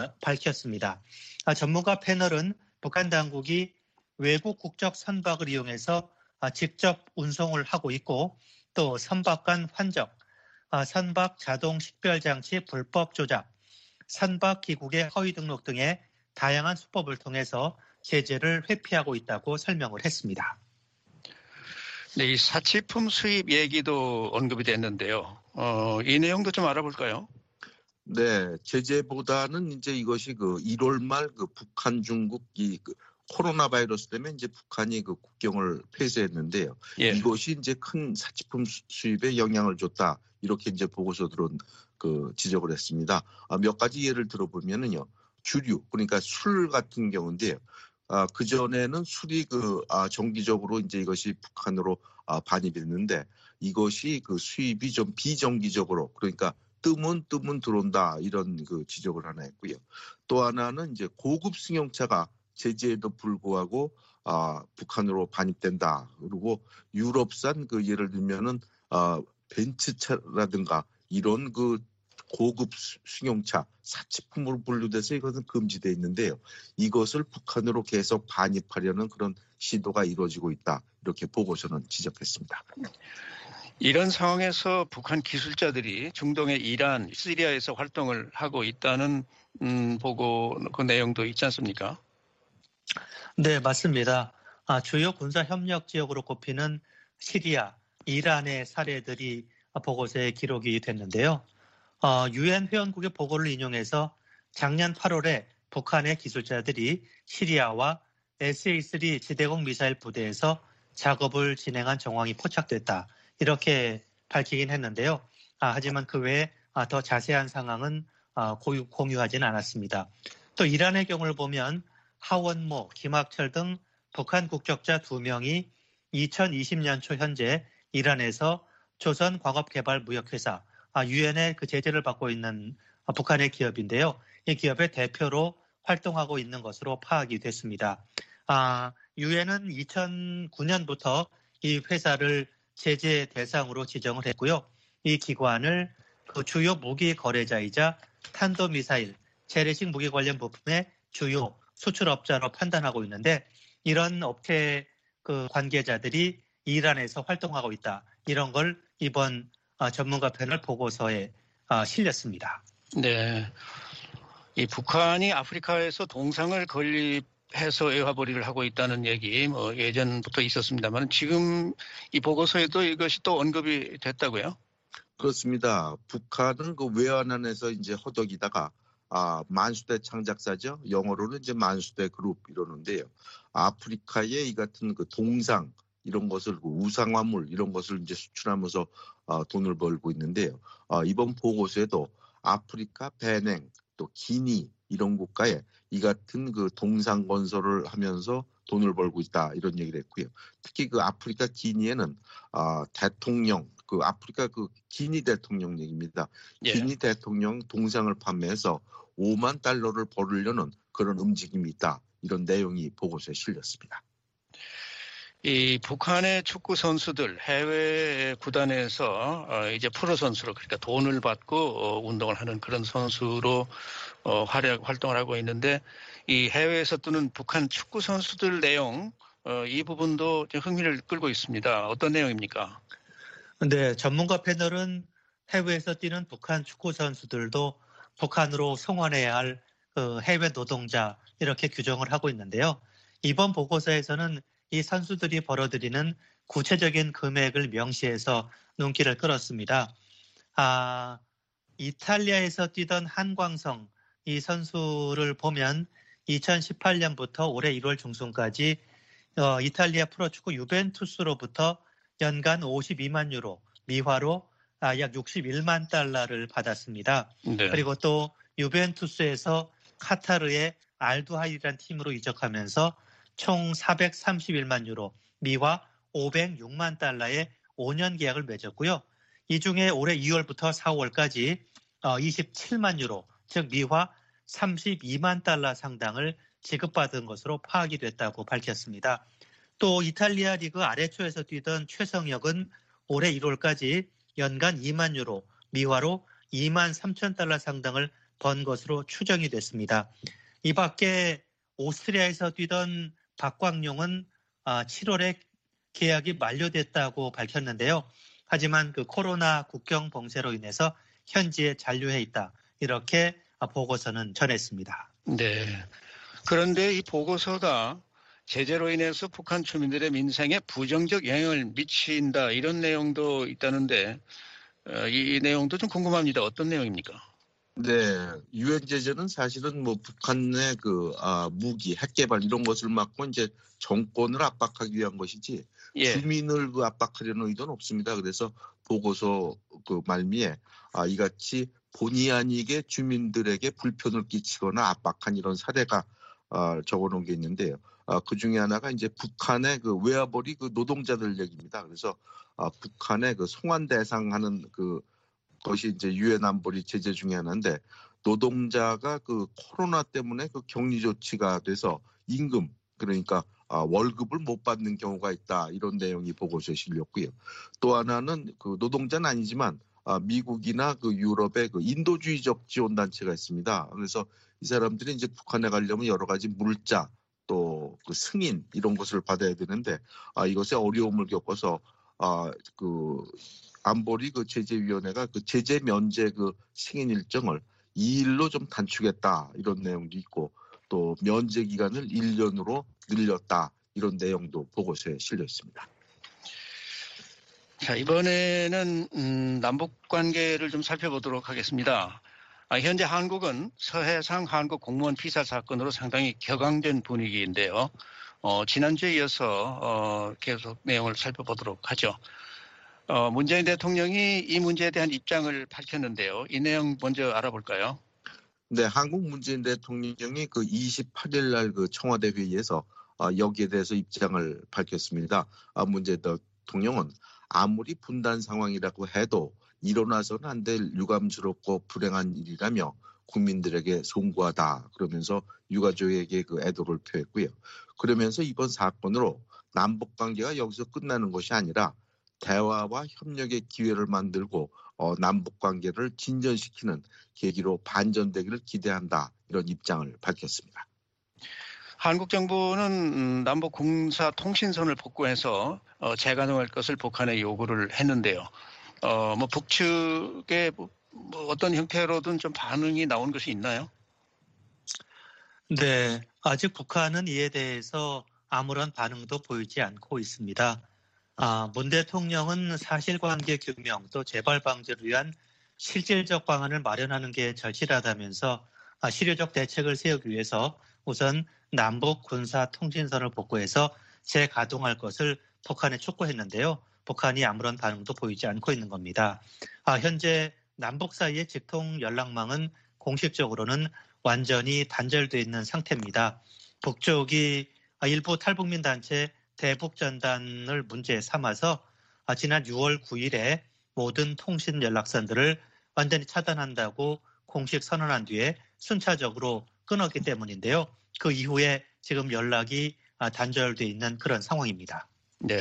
밝혔습니다. 전문가 패널은 북한 당국이 외국 국적 선박을 이용해서 직접 운송을 하고 있고 또 선박 간 환적, 선박 자동 식별 장치 불법 조작, 선박 기국의 허위 등록 등의 다양한 수법을 통해서 제재를 회피하고 있다고 설명을 했습니다. 네, 이 사치품 수입 얘기도 언급이 됐는데요. 어, 이 내용도 좀 알아볼까요? 네, 제재보다는 이제 이것이 그 일월 말 그 북한 중국 이 그 코로나 바이러스 때문에 이제 북한이 그 국경을 폐쇄했는데요. 예. 이것이 이제 큰 사치품 수입에 영향을 줬다. 이렇게 이제 보고서들은 그 지적을 했습니다. 아, 몇 가지 예를 들어보면은요. 주류, 그러니까 술 같은 경우인데요. 아, 그 전에는 술이 그 아, 정기적으로 이제 이것이 북한으로 아, 반입이 됐는데 이것이 그 수입이 좀 비정기적으로, 그러니까 뜨문 뜨문 들어온다 이런 그 지적을 하나 했고요. 또 하나는 이제 고급 승용차가 제재에도 불구하고 아, 북한으로 반입된다. 그리고 유럽산 그 예를 들면은 아, 벤츠차라든가 이런 그 고급 승용차 사치품으로 분류돼서 이것은 금지되어 있는데요. 이것을 북한으로 계속 반입하려는 그런 시도가 이루어지고 있다. 이렇게 보고서는 지적했습니다. 이런 상황에서 북한 기술자들이 중동의 이란, 시리아에서 활동을 하고 있다는 음, 보고 그 내용도 있지 않습니까? 네, 맞습니다. 아, 주요 군사 협력 지역으로 꼽히는 시리아, 이란의 사례들이 보고서에 기록이 됐는데요. 어, 유엔 회원국의 보고를 인용해서 작년 팔월에 북한의 기술자들이 시리아와 에스에이 쓰리 지대공 미사일 부대에서 작업을 진행한 정황이 포착됐다. 이렇게 밝히긴 했는데요. 아, 하지만 그 외에 아, 더 자세한 상황은 아, 고유, 공유하지는 않았습니다. 또 이란의 경우를 보면 하원모, 김학철 등 북한 국적자 두 명이 이천이십 년 초 현재 이란에서 조선광업개발무역회사, 유엔의 그 제재를 받고 있는 북한의 기업인데요. 이 기업의 대표로 활동하고 있는 것으로 파악이 됐습니다. 아, 유엔은 이천구 년부터 이 회사를 제재 대상으로 지정을 했고요. 이 기관을 그 주요 무기 거래자이자 탄도미사일, 재래식 무기 관련 부품의 주요 수출업자로 판단하고 있는데 이런 업체 그 관계자들이 이란에서 활동하고 있다. 이런 걸 이번 전문가 패널 보고서에 실렸습니다. 네, 이 북한이 아프리카에서 동상을 건립해서 애화벌이를 하고 있다는 얘기 뭐 예전부터 있었습니다만 지금 이 보고서에도 이것이 또 언급이 됐다고요? 그렇습니다. 북한은 그 외환안에서 이제 허덕이다가 아, 만수대 창작사죠. 영어로는 이제 만수대 그룹 이러는데요. 아프리카에 이 같은 그 동상 이런 것을 그 우상화물 이런 것을 이제 수출하면서 어, 돈을 벌고 있는데요. 어, 이번 보고서에도 아프리카, 베냉, 또 기니 이런 국가에 이 같은 그 동상 건설을 하면서 돈을 벌고 있다 이런 얘기를 했고요. 특히 그 아프리카 기니에는 어, 대통령 그 아프리카 그 기니 대통령 얘기입니다. 예. 기니 대통령 동상을 판매해서 오만 달러를 벌으려는 그런 움직임이 있다. 이런 내용이 보고서에 실렸습니다. 이 북한의 축구 선수들 해외 구단에서 어 이제 프로 선수로 그러니까 돈을 받고 어 운동을 하는 그런 선수로 어 활약 활동을 하고 있는데 이 해외에서 뜨는 북한 축구 선수들 내용 어 이 부분도 좀 흥미를 끌고 있습니다. 어떤 내용입니까? 네, 전문가 패널은 해외에서 뛰는 북한 축구 선수들도 북한으로 송환해야 할 그 해외 노동자 이렇게 규정을 하고 있는데요. 이번 보고서에서는 이 선수들이 벌어들이는 구체적인 금액을 명시해서 눈길을 끌었습니다. 아, 이탈리아에서 뛰던 한광성 이 선수를 보면 이천십팔 년부터 올해 일월 중순까지 어, 이탈리아 프로축구 유벤투스로부터 연간 오십이만 유로, 미화로 아, 약 육십일만 달러를 받았습니다. 네. 그리고 또 유벤투스에서 카타르의 알두하일이라는 팀으로 이적하면서 총 사백삼십일만 유로, 미화 오백육만 달러의 오 년 계약을 맺었고요. 이 중에 올해 이월부터 사월까지 이십칠만 유로, 즉 미화 삼십이만 달러 상당을 지급받은 것으로 파악이 됐다고 밝혔습니다. 또 이탈리아 리그 아레초에서 뛰던 최성혁은 올해 일월까지 연간 이만 유로, 미화로 이만 삼천 달러 상당을 번 것으로 추정이 됐습니다. 이 밖에 오스트리아에서 뛰던 박광용은 칠월에 계약이 만료됐다고 밝혔는데요. 하지만 그 코로나 국경 봉쇄로 인해서 현지에 잔류해 있다. 이렇게 보고서는 전했습니다. 네. 그런데 이 보고서가 제재로 인해서 북한 주민들의 민생에 부정적 영향을 미친다 이런 내용도 있다는데 이, 이 내용도 좀 궁금합니다. 어떤 내용입니까? 네, 유엔 제재는 사실은 뭐 북한의 그 아, 무기, 핵 개발 이런 것을 막고 이제 정권을 압박하기 위한 것이지 예. 주민을 그 압박하려는 의도는 없습니다. 그래서 보고서 그 말미에 아, 이같이 본의 아니게 주민들에게 불편을 끼치거나 압박한 이런 사례가 아, 적어놓은 게 있는데요. 아, 그 중에 하나가 이제 북한의 그 외화벌이 그 노동자들 얘기입니다. 그래서 아, 북한의 그 송환 대상하는 그 것이 이제 유엔 안보리 제재 중에 하나인데 노동자가 그 코로나 때문에 그 격리 조치가 돼서 임금 그러니까 아, 월급을 못 받는 경우가 있다 이런 내용이 보고서에 실렸고요. 또 하나는 그 노동자는 아니지만 아, 미국이나 그 유럽의 그 인도주의적 지원 단체가 있습니다. 그래서 이 사람들이 이제 북한에 가려면 여러 가지 물자 또 그 승인 이런 것을 받아야 되는데 아, 이것에 어려움을 겪어서 아, 그 안보리 그 제재위원회가 그 제재 면제 그 승인 일정을 이 일로 좀 단축했다 이런 내용도 있고 또 면제 기간을 일 년으로 늘렸다 이런 내용도 보고서에 실려 있습니다. 자, 이번에는 음, 남북 관계를 좀 살펴보도록 하겠습니다. 아, 현재 한국은 서해상 한국 공무원 피살 사건으로 상당히 격앙된 분위기인데요. 어, 지난주에 이어서 어, 계속 내용을 살펴보도록 하죠. 어, 문재인 대통령이 이 문제에 대한 입장을 밝혔는데요. 이 내용 먼저 알아볼까요? 네, 한국 문재인 대통령이 그 이십팔 일 날 그 청와대 회의에서 어, 여기에 대해서 입장을 밝혔습니다. 아, 문재인 대통령은 아무리 분단 상황이라고 해도 일어나서는 안 될 유감스럽고 불행한 일이라며 국민들에게 송구하다 그러면서 유가족에게 그 애도를 표했고요. 그러면서 이번 사건으로 남북 관계가 여기서 끝나는 것이 아니라 대화와 협력의 기회를 만들고 어, 남북 관계를 진전시키는 계기로 반전되기를 기대한다 이런 입장을 밝혔습니다. 한국 정부는 남북 군사 통신선을 복구해서 어, 재가동할 것을 북한에 요구를 했는데요. 어, 뭐 북측에 뭐, 뭐 어떤 형태로든 좀 반응이 나온 것이 있나요? 네, 아직 북한은 이에 대해서 아무런 반응도 보이지 않고 있습니다. 아, 문 대통령은 사실관계 규명 또 재발 방지를 위한 실질적 방안을 마련하는 게 절실하다면서 아, 실효적 대책을 세우기 위해서 우선 남북 군사 통신선을 복구해서 재가동할 것을 북한에 촉구했는데요. 북한이 아무런 반응도 보이지 않고 있는 겁니다. 아, 현재 남북 사이의 직통 연락망은 공식적으로는 완전히 단절되어 있는 상태입니다. 북쪽이 일부 탈북민 단체 대북전단을 문제 삼아서 지난 유월 구일에 모든 통신 연락선들을 완전히 차단한다고 공식 선언한 뒤에 순차적으로 끊었기 때문인데요. 그 이후에 지금 연락이 단절되어 있는 그런 상황입니다. 네.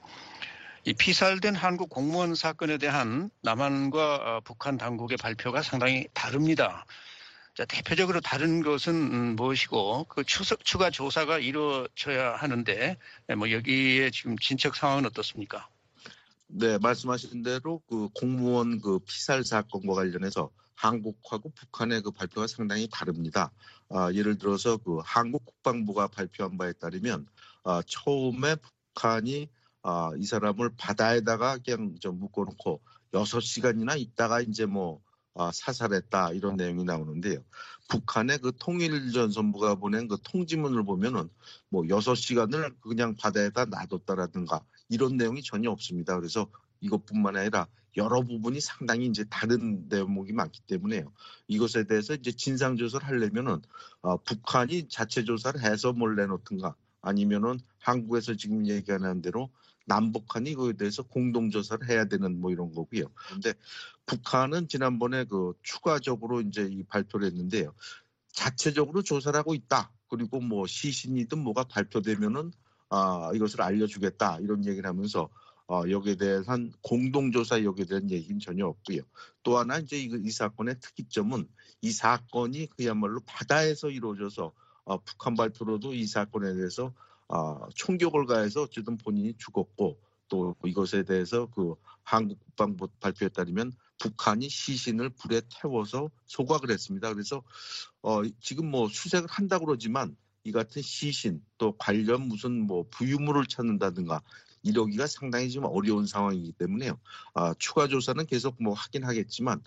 이 피살된 한국 공무원 사건에 대한 남한과 북한 당국의 발표가 상당히 다릅니다. 자, 대표적으로 다른 것은 무엇이고 그 추석, 추가 조사가 이루어져야 하는데 뭐 여기에 지금 진척 상황은 어떻습니까? 네, 말씀하신 대로 그 공무원 그 피살 사건과 관련해서 한국하고 북한의 그 발표가 상당히 다릅니다. 아, 예를 들어서 그 한국 국방부가 발표한 바에 따르면 아, 처음에 북한이 아, 이 사람을 바다에다가 그냥 좀 묶어놓고 여섯 시간이나 있다가 이제 뭐 아, 사살했다 이런 내용이 나오는데요. 북한의 그 통일전선부가 보낸 그 통지문을 보면은 뭐 여섯 시간을 그냥 바다에다 놔뒀다라든가 이런 내용이 전혀 없습니다. 그래서 이것뿐만 아니라 여러 부분이 상당히 이제 다른 대목이 많기 때문에요. 이것에 대해서 이제 진상 조사를 하려면은 어, 북한이 자체 조사를 해서 뭘 내놓든가 아니면은 한국에서 지금 얘기하는 대로 남북한이 그에 대해서 공동 조사를 해야 되는 뭐 이런 거고요. 그런데 북한은 지난번에 그 추가적으로 이제 이 발표를 했는데요. 자체적으로 조사를 하고 있다. 그리고 뭐 시신이든 뭐가 발표되면은 아, 이것을 알려주겠다 이런 얘기를 하면서 어, 여기에 대한 공동조사 여기에 대한 얘기는 전혀 없고요. 또 하나 이제 이, 이 사건의 특이점은 이 사건이 그야말로 바다에서 이루어져서 어, 북한 발표로도 이 사건에 대해서 어, 총격을 가해서 어쨌든 본인이 죽었고 또 이것에 대해서 그 한국 국방부 발표에 따르면 북한이 시신을 불에 태워서 소각을 했습니다. 그래서 어, 지금 뭐 수색을 한다고 그러지만 이 같은 시신 또 관련 무슨 뭐 부유물을 찾는다든가 이러기가 상당히 지금 어려운 상황이기 때문에요. 아, 추가 조사는 계속 뭐 하긴 하겠지만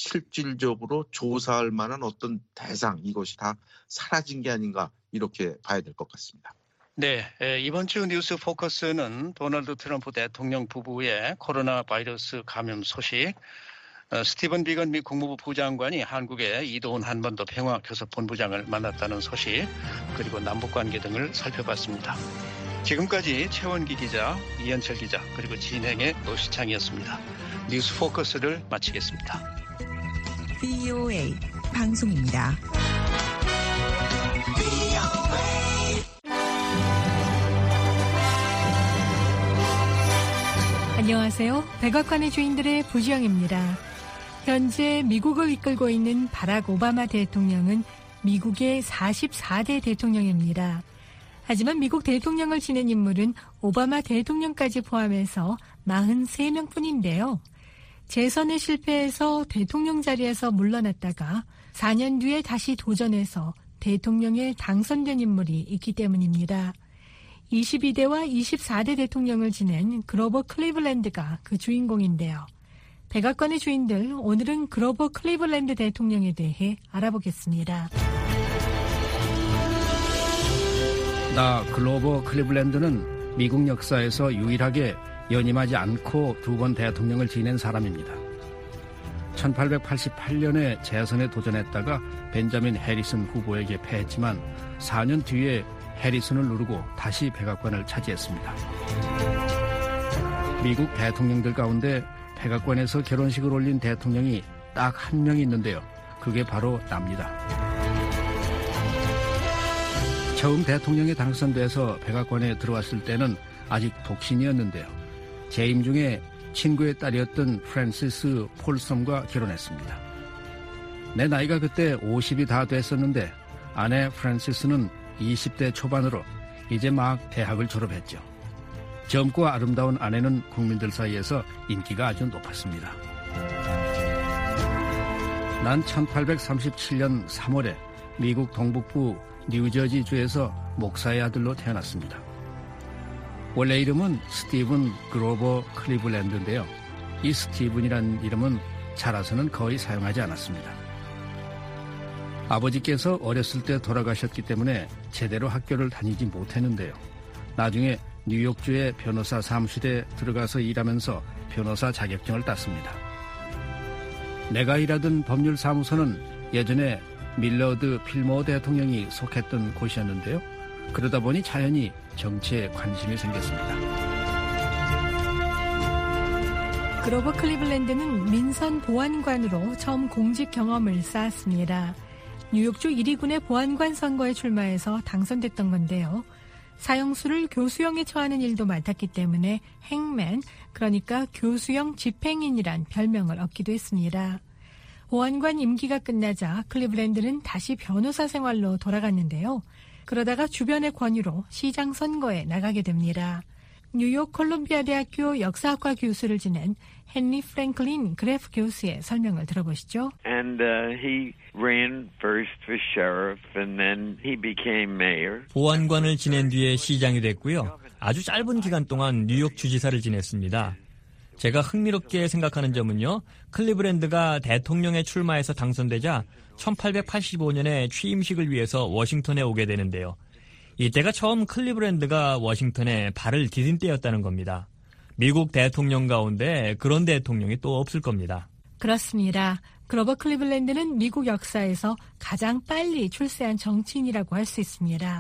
실질적으로 조사할 만한 어떤 대상 이것이 다 사라진 게 아닌가 이렇게 봐야 될 것 같습니다. 네, 이번 주 뉴스 포커스는 도널드 트럼프 대통령 부부의 코로나 바이러스 감염 소식, 스티븐 비건 미 국무부 부장관이 한국의 이도훈 한반도 평화교섭본부장을 만났다는 소식, 그리고 남북관계 등을 살펴봤습니다. 지금까지 최원기 기자, 이현철 기자, 그리고 진행의 노시창이었습니다. 뉴스 포커스를 마치겠습니다. 브이오에이 방송입니다. 안녕하세요. 백악관의 주인들의 부지영입니다. 현재 미국을 이끌고 있는 바락 오바마 대통령은 미국의 사십사 대 대통령입니다. 하지만 미국 대통령을 지낸 인물은 오바마 대통령까지 포함해서 사십삼 명뿐인데요. 재선에 실패해서 대통령 자리에서 물러났다가 사 년 뒤에 다시 도전해서 대통령에 당선된 인물이 있기 때문입니다. 이십이 대와 이십사 대 대통령을 지낸 그로버 클리블랜드가 그 주인공인데요. 백악관의 주인들, 오늘은 그로버 클리블랜드 대통령에 대해 알아보겠습니다. 나 글로버 클리블랜드는 미국 역사에서 유일하게 연임하지 않고 두 번 대통령을 지낸 사람입니다. 천팔백팔십팔 년에 재선에 도전했다가 벤자민 해리슨 후보에게 패했지만 사 년 뒤에 해리슨을 누르고 다시 백악관을 차지했습니다. 미국 대통령들 가운데 백악관에서 결혼식을 올린 대통령이 딱 한 명 있는데요. 그게 바로 납니다. 처음 대통령에 당선돼서 백악관에 들어왔을 때는 아직 독신이었는데요. 재임 중에 친구의 딸이었던 프랜시스 폴섬과 결혼했습니다. 내 나이가 그때 오십이 다 됐었는데 아내 프랜시스는 이십 대 초반으로 이제 막 대학을 졸업했죠. 젊고 아름다운 아내는 국민들 사이에서 인기가 아주 높았습니다. 난 천팔백삼십칠 년 삼월에 미국 동북부 뉴저지주에서 목사의 아들로 태어났습니다. 원래 이름은 스티븐 그로버 클리블랜드인데요. 이 스티븐이라는 이름은 자라서는 거의 사용하지 않았습니다. 아버지께서 어렸을 때 돌아가셨기 때문에 제대로 학교를 다니지 못했는데요. 나중에 뉴욕주의 변호사 사무실에 들어가서 일하면서 변호사 자격증을 땄습니다. 내가 일하던 법률사무소는 예전에 밀러드 필모어 대통령이 속했던 곳이었는데요. 그러다 보니 자연히 정치에 관심이 생겼습니다. 그로버 클리블랜드는 민선 보안관으로 처음 공직 경험을 쌓았습니다. 뉴욕주 일 위군의 보안관 선거에 출마해서 당선됐던 건데요. 사형수를 교수형에 처하는 일도 맡았기 때문에 행맨, 그러니까 교수형 집행인이란 별명을 얻기도 했습니다. 보안관 임기가 끝나자 클리블랜드는 다시 변호사 생활로 돌아갔는데요. 그러다가 주변의 권유로 시장 선거에 나가게 됩니다. 뉴욕 콜롬비아 대학교 역사학과 교수를 지낸 헨리 프랭클린 그래프 교수의 설명을 들어보시죠. And uh, he ran first for sheriff and then he became mayor. 보안관을 지낸 뒤에 시장이 됐고요. 아주 짧은 기간 동안 뉴욕 주지사를 지냈습니다. 제가 흥미롭게 생각하는 점은요. 클리블랜드가 대통령에 출마해서 당선되자 천팔백팔십오 년에 취임식을 위해서 워싱턴에 오게 되는데요. 이때가 처음 클리블랜드가 워싱턴에 발을 디딘 때였다는 겁니다. 미국 대통령 가운데 그런 대통령이 또 없을 겁니다. 그렇습니다. 그로버 클리블랜드는 미국 역사에서 가장 빨리 출세한 정치인이라고 할 수 있습니다.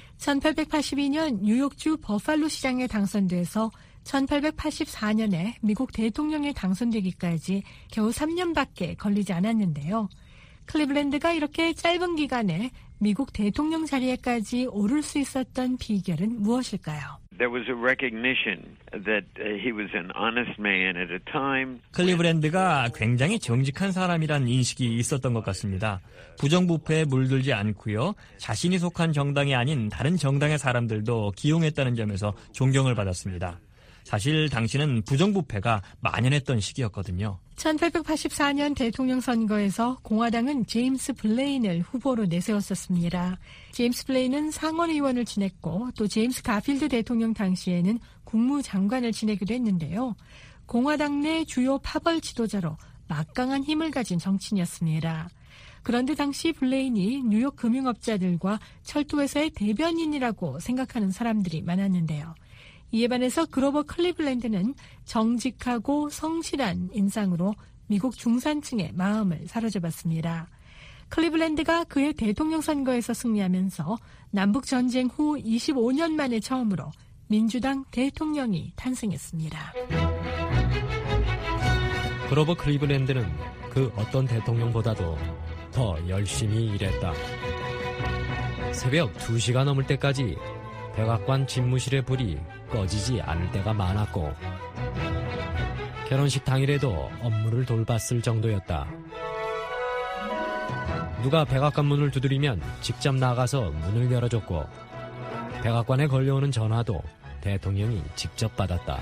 천팔백팔십이 년 뉴욕주 버팔로 시장에 당선돼서 천팔백팔십사 년에 미국 대통령에 당선되기까지 겨우 삼 년밖에 걸리지 않았는데요. 클리블랜드가 이렇게 짧은 기간에 미국 대통령 자리에까지 오를 수 있었던 비결은 무엇일까요? There was a recognition that he was an honest man at a time. 클리블랜드가 굉장히 정직한 사람이란 인식이 있었던 것 같습니다. 부정부패에 물들지 않고요. 자신이 속한 정당이 아닌 다른 정당의 사람들도 기용했다는 점에서 존경을 받았습니다. 사실 당시는 부정부패가 만연했던 시기였거든요. 천팔백팔십사 년 대통령 선거에서 공화당은 제임스 블레인을 후보로 내세웠었습니다. 제임스 블레인은 상원의원을 지냈고 또 제임스 가필드 대통령 당시에는 국무장관을 지내기도 했는데요. 공화당 내 주요 파벌 지도자로 막강한 힘을 가진 정치인이었습니다. 그런데 당시 블레인이 뉴욕 금융업자들과 철도회사의 대변인이라고 생각하는 사람들이 많았는데요. 이에 반해서 그로버 클리블랜드는 정직하고 성실한 인상으로 미국 중산층의 마음을 사로잡았습니다. 클리블랜드가 그의 대통령 선거에서 승리하면서 남북전쟁 후 이십오 년 만에 처음으로 민주당 대통령이 탄생했습니다. 그로버 클리블랜드는 그 어떤 대통령보다도 더 열심히 일했다. 새벽 두 시가 넘을 때까지 백악관 집무실의 불이 꺼지지 않을 때가 많았고 결혼식 당일에도 업무를 돌봤을 정도였다. 누가 백악관 문을 두드리면 직접 나가서 문을 열어줬고 백악관에 걸려오는 전화도 대통령이 직접 받았다.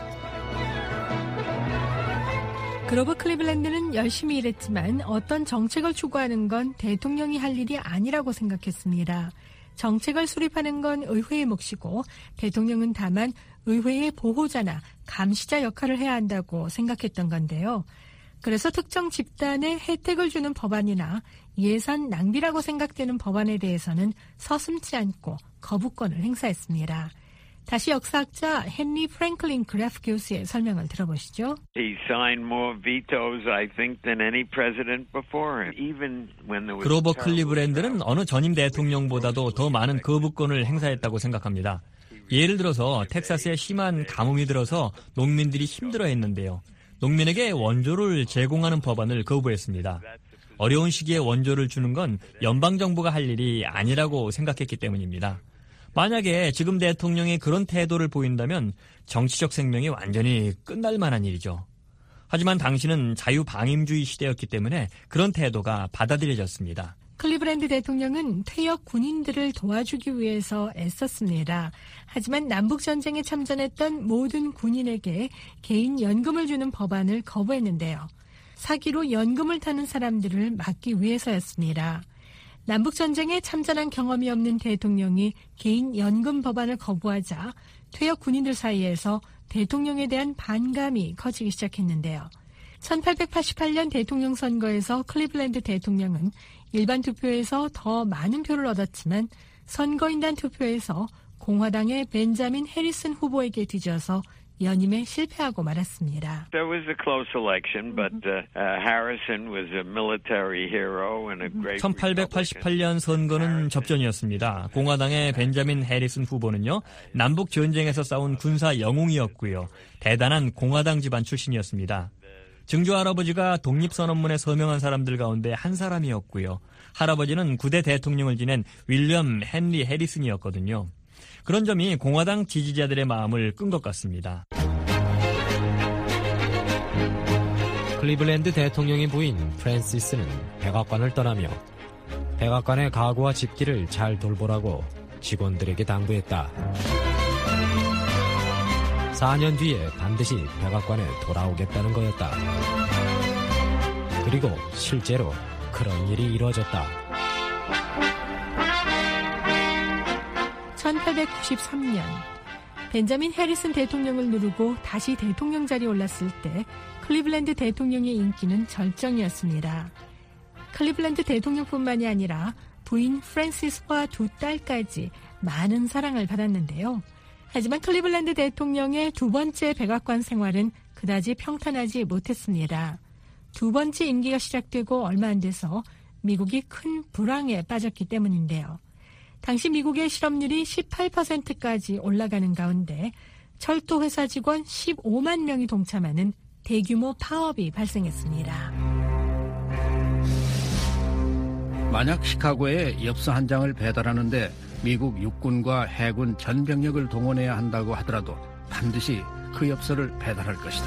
그로버 클리블랜드는 열심히 일했지만 어떤 정책을 추구하는 건 대통령이 할 일이 아니라고 생각했습니다. 정책을 수립하는 건 의회의 몫이고 대통령은 다만 의회의 보호자나 감시자 역할을 해야 한다고 생각했던 건데요. 그래서 특정 집단에 혜택을 주는 법안이나 예산 낭비라고 생각되는 법안에 대해서는 서슴지 않고 거부권을 행사했습니다. 다시 역사학자 헨리 프랭클린 그래프 교수의 설명을 들어보시죠. He signed more vetoes, I think, than any president before him. Even when there was 그로버 클리블랜드는 어느 전임 대통령보다도 더 많은 거부권을 행사했다고 생각합니다. 예를 들어서 텍사스에 심한 가뭄이 들어서 농민들이 힘들어했는데요. 농민에게 원조를 제공하는 법안을 거부했습니다. 어려운 시기에 원조를 주는 건 연방정부가 할 일이 아니라고 생각했기 때문입니다. 만약에 지금 대통령이 그런 태도를 보인다면 정치적 생명이 완전히 끝날 만한 일이죠. 하지만 당시는 자유방임주의 시대였기 때문에 그런 태도가 받아들여졌습니다. 클리블랜드 대통령은 퇴역 군인들을 도와주기 위해서 애썼습니다. 하지만 남북전쟁에 참전했던 모든 군인에게 개인 연금을 주는 법안을 거부했는데요. 사기로 연금을 타는 사람들을 막기 위해서였습니다. 남북전쟁에 참전한 경험이 없는 대통령이 개인 연금 법안을 거부하자 퇴역 군인들 사이에서 대통령에 대한 반감이 커지기 시작했는데요. 천팔백팔십팔 년 대통령 선거에서 클리블랜드 대통령은 일반 투표에서 더 많은 표를 얻었지만 선거인단 투표에서 공화당의 벤자민 해리슨 후보에게 뒤져서 연임에 실패하고 말았습니다. There was a close election, but uh, uh, Harrison was a military hero and a great. 천팔백팔십팔 년 선거는 접전이었습니다. 공화당의 벤자민 해리슨 후보는요, 남북 전쟁에서 싸운 군사 영웅이었고요. 대단한 공화당 집안 출신이었습니다. 증조 할아버지가 독립선언문에 서명한 사람들 가운데 한 사람이었고요. 할아버지는 구대 대통령을 지낸 윌리엄 헨리 해리슨이었거든요. 그런 점이 공화당 지지자들의 마음을 끈 것 같습니다. 클리블랜드 대통령의 부인 프랜시스는 백악관을 떠나며 백악관의 가구와 집기를 잘 돌보라고 직원들에게 당부했다. 사 년 뒤에 반드시 백악관에 돌아오겠다는 거였다. 그리고 실제로 그런 일이 이루어졌다. 천팔백구십삼 년 벤자민 해리슨 대통령을 누르고 다시 대통령 자리에 올랐을 때 클리블랜드 대통령의 인기는 절정이었습니다. 클리블랜드 대통령뿐만이 아니라 부인 프랜시스와 두 딸까지 많은 사랑을 받았는데요. 하지만 클리블랜드 대통령의 두 번째 백악관 생활은 그다지 평탄하지 못했습니다. 두 번째 임기가 시작되고 얼마 안 돼서 미국이 큰 불황에 빠졌기 때문인데요. 당시 미국의 실업률이 십팔 퍼센트까지 올라가는 가운데 철도 회사 직원 십오만 명이 동참하는 대규모 파업이 발생했습니다. 만약 시카고에 엽서 한 장을 배달하는데 미국 육군과 해군 전 병력을 동원해야 한다고 하더라도 반드시 그 엽서를 배달할 것이다.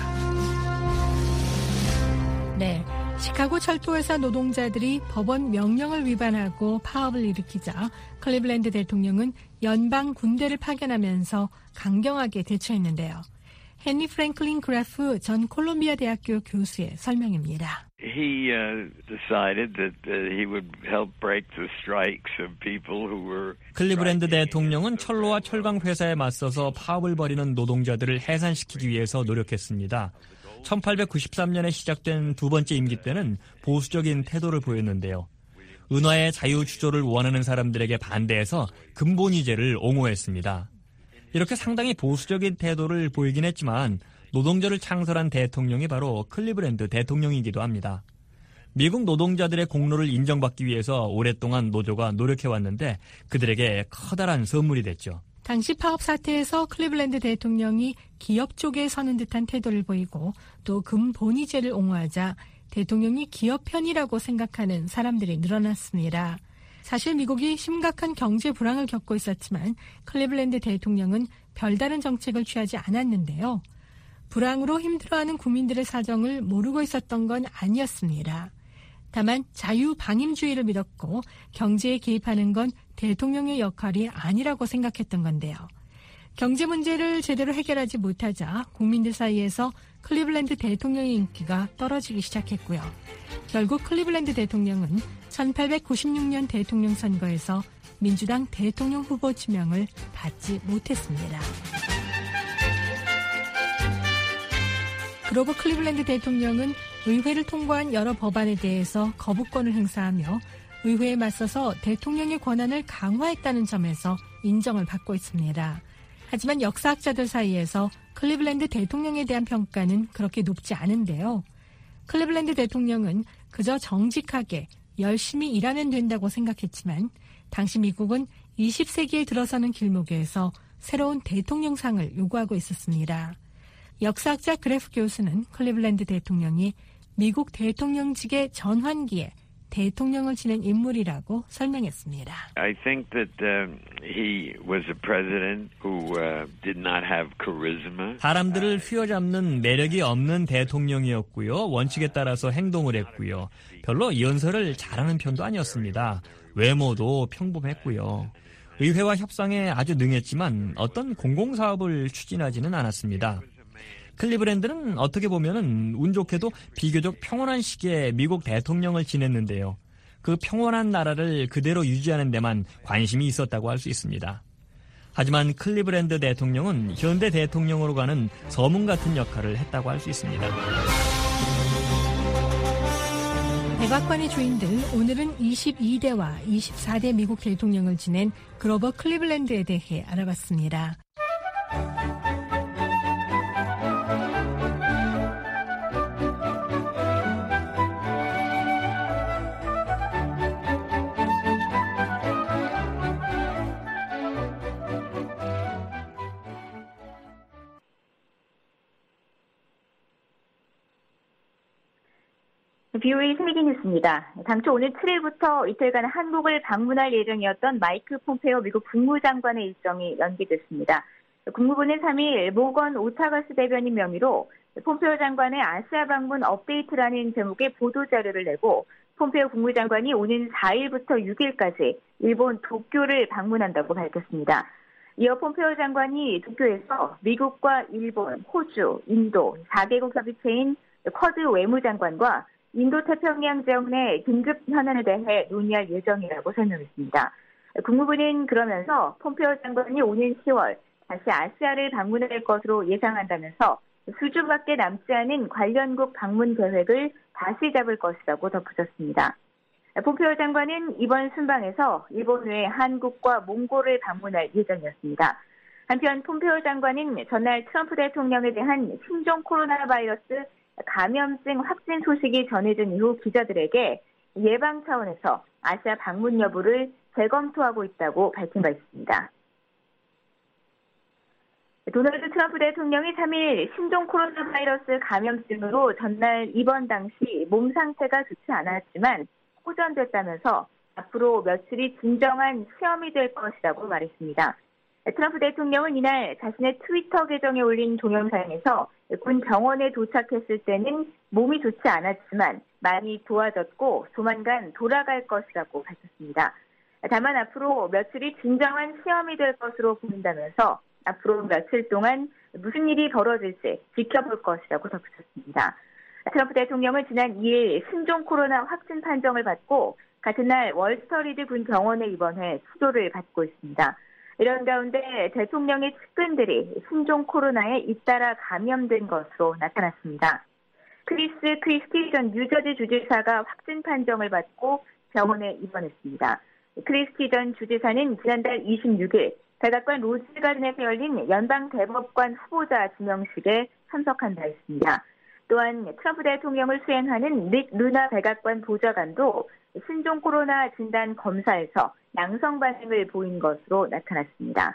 네, 시카고 철도회사 노동자들이 법원 명령을 위반하고 파업을 일으키자 클리블랜드 대통령은 연방 군대를 파견하면서 강경하게 대처했는데요. 헨리 프랭클린 그래프 전 콜롬비아 대학교 교수의 설명입니다. He uh, decided that uh, he would help break the strikes of people who were. 클리블랜드 대통령은 철로와 철강 회사에 맞서서 파업을 벌이는 노동자들을 해산시키기 위해서 노력했습니다. 천팔백구십삼 년에 시작된 두 번째 임기 때는 보수적인 태도를 보였는데요. 은화의 자유 주조를 원하는 사람들에게 반대해서 근본위제를 옹호했습니다. 이렇게 상당히 보수적인 태도를 보이긴 했지만 노동조를 창설한 대통령이 바로 클리블랜드 대통령이기도 합니다. 미국 노동자들의 공로를 인정받기 위해서 오랫동안 노조가 노력해왔는데 그들에게 커다란 선물이 됐죠. 당시 파업 사태에서 클리블랜드 대통령이 기업 쪽에 서는 듯한 태도를 보이고 또 근본위제를 옹호하자 대통령이 기업 편이라고 생각하는 사람들이 늘어났습니다. 사실 미국이 심각한 경제 불황을 겪고 있었지만 클리블랜드 대통령은 별다른 정책을 취하지 않았는데요. 불황으로 힘들어하는 국민들의 사정을 모르고 있었던 건 아니었습니다. 다만 자유방임주의를 믿었고 경제에 개입하는 건 대통령의 역할이 아니라고 생각했던 건데요. 경제 문제를 제대로 해결하지 못하자 국민들 사이에서 클리블랜드 대통령의 인기가 떨어지기 시작했고요. 결국 클리블랜드 대통령은 천팔백구십육 년 대통령 선거에서 민주당 대통령 후보 지명을 받지 못했습니다. 그러고 클리블랜드 대통령은 의회를 통과한 여러 법안에 대해서 거부권을 행사하며 의회에 맞서서 대통령의 권한을 강화했다는 점에서 인정을 받고 있습니다. 하지만 역사학자들 사이에서 클리블랜드 대통령에 대한 평가는 그렇게 높지 않은데요. 클리블랜드 대통령은 그저 정직하게 열심히 일하면 된다고 생각했지만 당시 미국은 이십 세기에 들어서는 길목에서 새로운 대통령상을 요구하고 있었습니다. 역사학자 그래프 교수는 클리블랜드 대통령이 미국 대통령직의 전환기에 대통령을 지낸 인물이라고 설명했습니다. I think that uh, he was a president who uh, did not have charisma. 사람들을 휘어잡는 매력이 없는 대통령이었고요. 원칙에 따라서 행동을 했고요. 별로 연설을 잘하는 편도 아니었습니다. 외모도 평범했고요. 의회와 협상에 아주 능했지만 어떤 공공사업을 추진하지는 않았습니다. 클리블랜드는 어떻게 보면은 운 좋게도 비교적 평온한 시기에 미국 대통령을 지냈는데요. 그 평온한 나라를 그대로 유지하는 데만 관심이 있었다고 할 수 있습니다. 하지만 클리블랜드 대통령은 현대 대통령으로 가는 서문 같은 역할을 했다고 할 수 있습니다. 백악관의 주인들, 오늘은 이십이 대와 이십사 대 미국 대통령을 지낸 그로버 클리블랜드에 대해 알아봤습니다. 비오에이 세계 뉴스입니다. 당초 오늘 칠 일부터 이틀간 한국을 방문할 예정이었던 마이크 폼페오 미국 국무장관의 일정이 연기됐습니다. 국무부는 삼 일 모건 오타거스 대변인 명의로 폼페오 장관의 아시아 방문 업데이트라는 제목의 보도자료를 내고 폼페오 국무장관이 오는 사 일부터 육 일까지 일본 도쿄를 방문한다고 밝혔습니다. 이어 폼페오 장관이 도쿄에서 미국과 일본, 호주, 인도 사 개국 협의체인 쿼드 외무장관과 인도태평양 지역 내 긴급 현안에 대해 논의할 예정이라고 설명했습니다. 국무부는 그러면서 폼페오 장관이 오는 시월 다시 아시아를 방문할 것으로 예상한다면서 수주밖에 남지 않은 관련국 방문 계획을 다시 잡을 것이라고 덧붙였습니다. 폼페오 장관은 이번 순방에서 일본 외 한국과 몽골을 방문할 예정이었습니다. 한편 폼페오 장관은 전날 트럼프 대통령에 대한 신종 코로나 바이러스 감염증 확진 소식이 전해진 이후 기자들에게 예방 차원에서 아시아 방문 여부를 재검토하고 있다고 밝힌 바 있습니다. 도널드 트럼프 대통령이 삼 일 신종 코로나 바이러스 감염증으로 전날 입원 당시 몸 상태가 좋지 않았지만 호전됐다면서 앞으로 며칠이 진정한 시험이 될 것이라고 말했습니다. 트럼프 대통령은 이날 자신의 트위터 계정에 올린 동영상에서 군 병원에 도착했을 때는 몸이 좋지 않았지만 많이 좋아졌고 조만간 돌아갈 것이라고 밝혔습니다. 다만 앞으로 며칠이 진정한 시험이 될 것으로 보인다면서 앞으로 며칠 동안 무슨 일이 벌어질지 지켜볼 것이라고 덧붙였습니다. 트럼프 대통령은 지난 이 일 신종 코로나 확진 판정을 받고 같은 날 월스터리드 군 병원에 입원해 치료를 받고 있습니다. 이런 가운데 대통령의 측근들이 신종 코로나에 잇따라 감염된 것으로 나타났습니다. 크리스 크리스티 전 뉴저지 주지사가 확진 판정을 받고 병원에 입원했습니다. 크리스티 전 주지사는 지난달 이십육 일 백악관 로즈가든에서 열린 연방대법관 후보자 지명식에 참석한 바 있습니다. 또한 트럼프 대통령을 수행하는 닉 루나 백악관 보좌관도 신종 코로나 진단 검사에서 양성 반응을 보인 것으로 나타났습니다.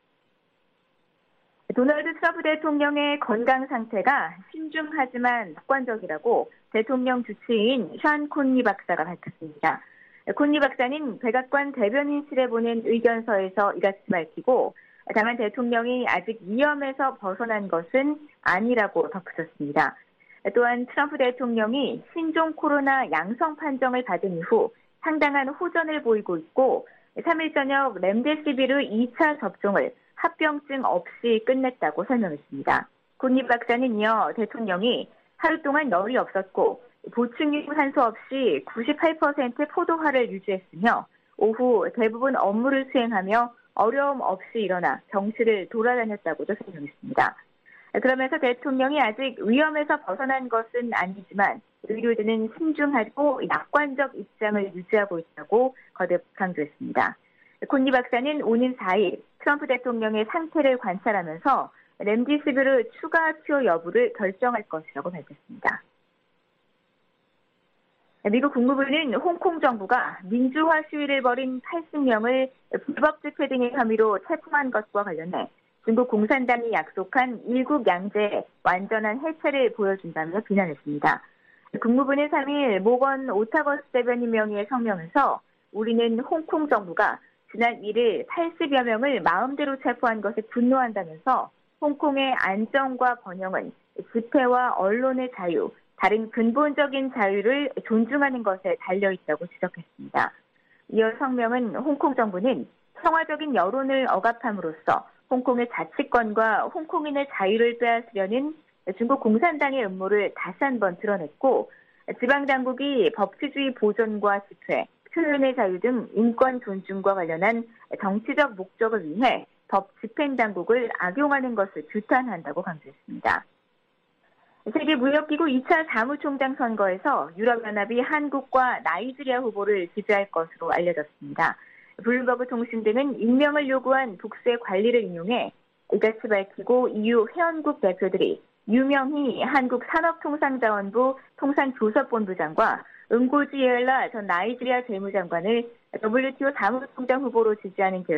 도널드 트럼프 대통령의 건강 상태가 신중하지만 낙관적이라고 대통령 주치의인 션 콘리 박사가 밝혔습니다. 콘리 박사는 백악관 대변인실에 보낸 의견서에서 이같이 밝히고 다만 대통령이 아직 위험에서 벗어난 것은 아니라고 덧붙였습니다. 또한 트럼프 대통령이 신종 코로나 양성 판정을 받은 이후 상당한 호전을 보이고 있고 삼 일 저녁 렘데시비르 이 차 접종을 합병증 없이 끝냈다고 설명했습니다. 곤립 박사는 이어 대통령이 하루 동안 열이 없었고 보충 산소 없이 구십팔 퍼센트 포도화를 유지했으며 오후 대부분 업무를 수행하며 어려움 없이 일어나 병실을 돌아다녔다고도 설명했습니다. 그러면서 대통령이 아직 위험에서 벗어난 것은 아니지만 의료진은 신중하고 낙관적 입장을 유지하고 있다고 거듭 강조했습니다. 콘리 박사는 오는 사 일 트럼프 대통령의 상태를 관찰하면서 렘디시비르 추가 투여 여부를 결정할 것이라고 밝혔습니다. 미국 국무부는 홍콩 정부가 민주화 시위를 벌인 팔십 명을 불법 집회 등의 혐의로 체포한 것과 관련해 중국 공산당이 약속한 일국 양제의 완전한 해체를 보여준다며 비난했습니다. 국무부는 삼 일 모건 오타거스 대변인 명의의 성명에서 우리는 홍콩 정부가 지난 일 일 팔십여 명을 마음대로 체포한 것에 분노한다면서 홍콩의 안정과 번영은 집회와 언론의 자유, 다른 근본적인 자유를 존중하는 것에 달려있다고 지적했습니다. 이어 성명은 홍콩 정부는 평화적인 여론을 억압함으로써 홍콩의 자치권과 홍콩인의 자유를 빼앗으려는 중국 공산당의 음모를 다시 한번 드러냈고 지방당국이 법치주의 보존과 집회, 표현의 자유 등 인권 존중과 관련한 정치적 목적을 위해 법 집행당국을 악용하는 것을 규탄한다고 강조했습니다. 세계무역기구 이 차 사무총장 선거에서 유럽연합이 한국과 나이지리아 후보를 지지할 것으로 알려졌습니다. 블룸버그 통신 등은 익명을 요구한 국세 관리를 인용해 이같이 밝히고 이유 회원국 대표들이 유명희 한국산업통상자원부 통상교섭본부장과 응고지 예엘라 전 나이지리아 재무장관을 더블유티오 사무총장 후보로 지지하는 결과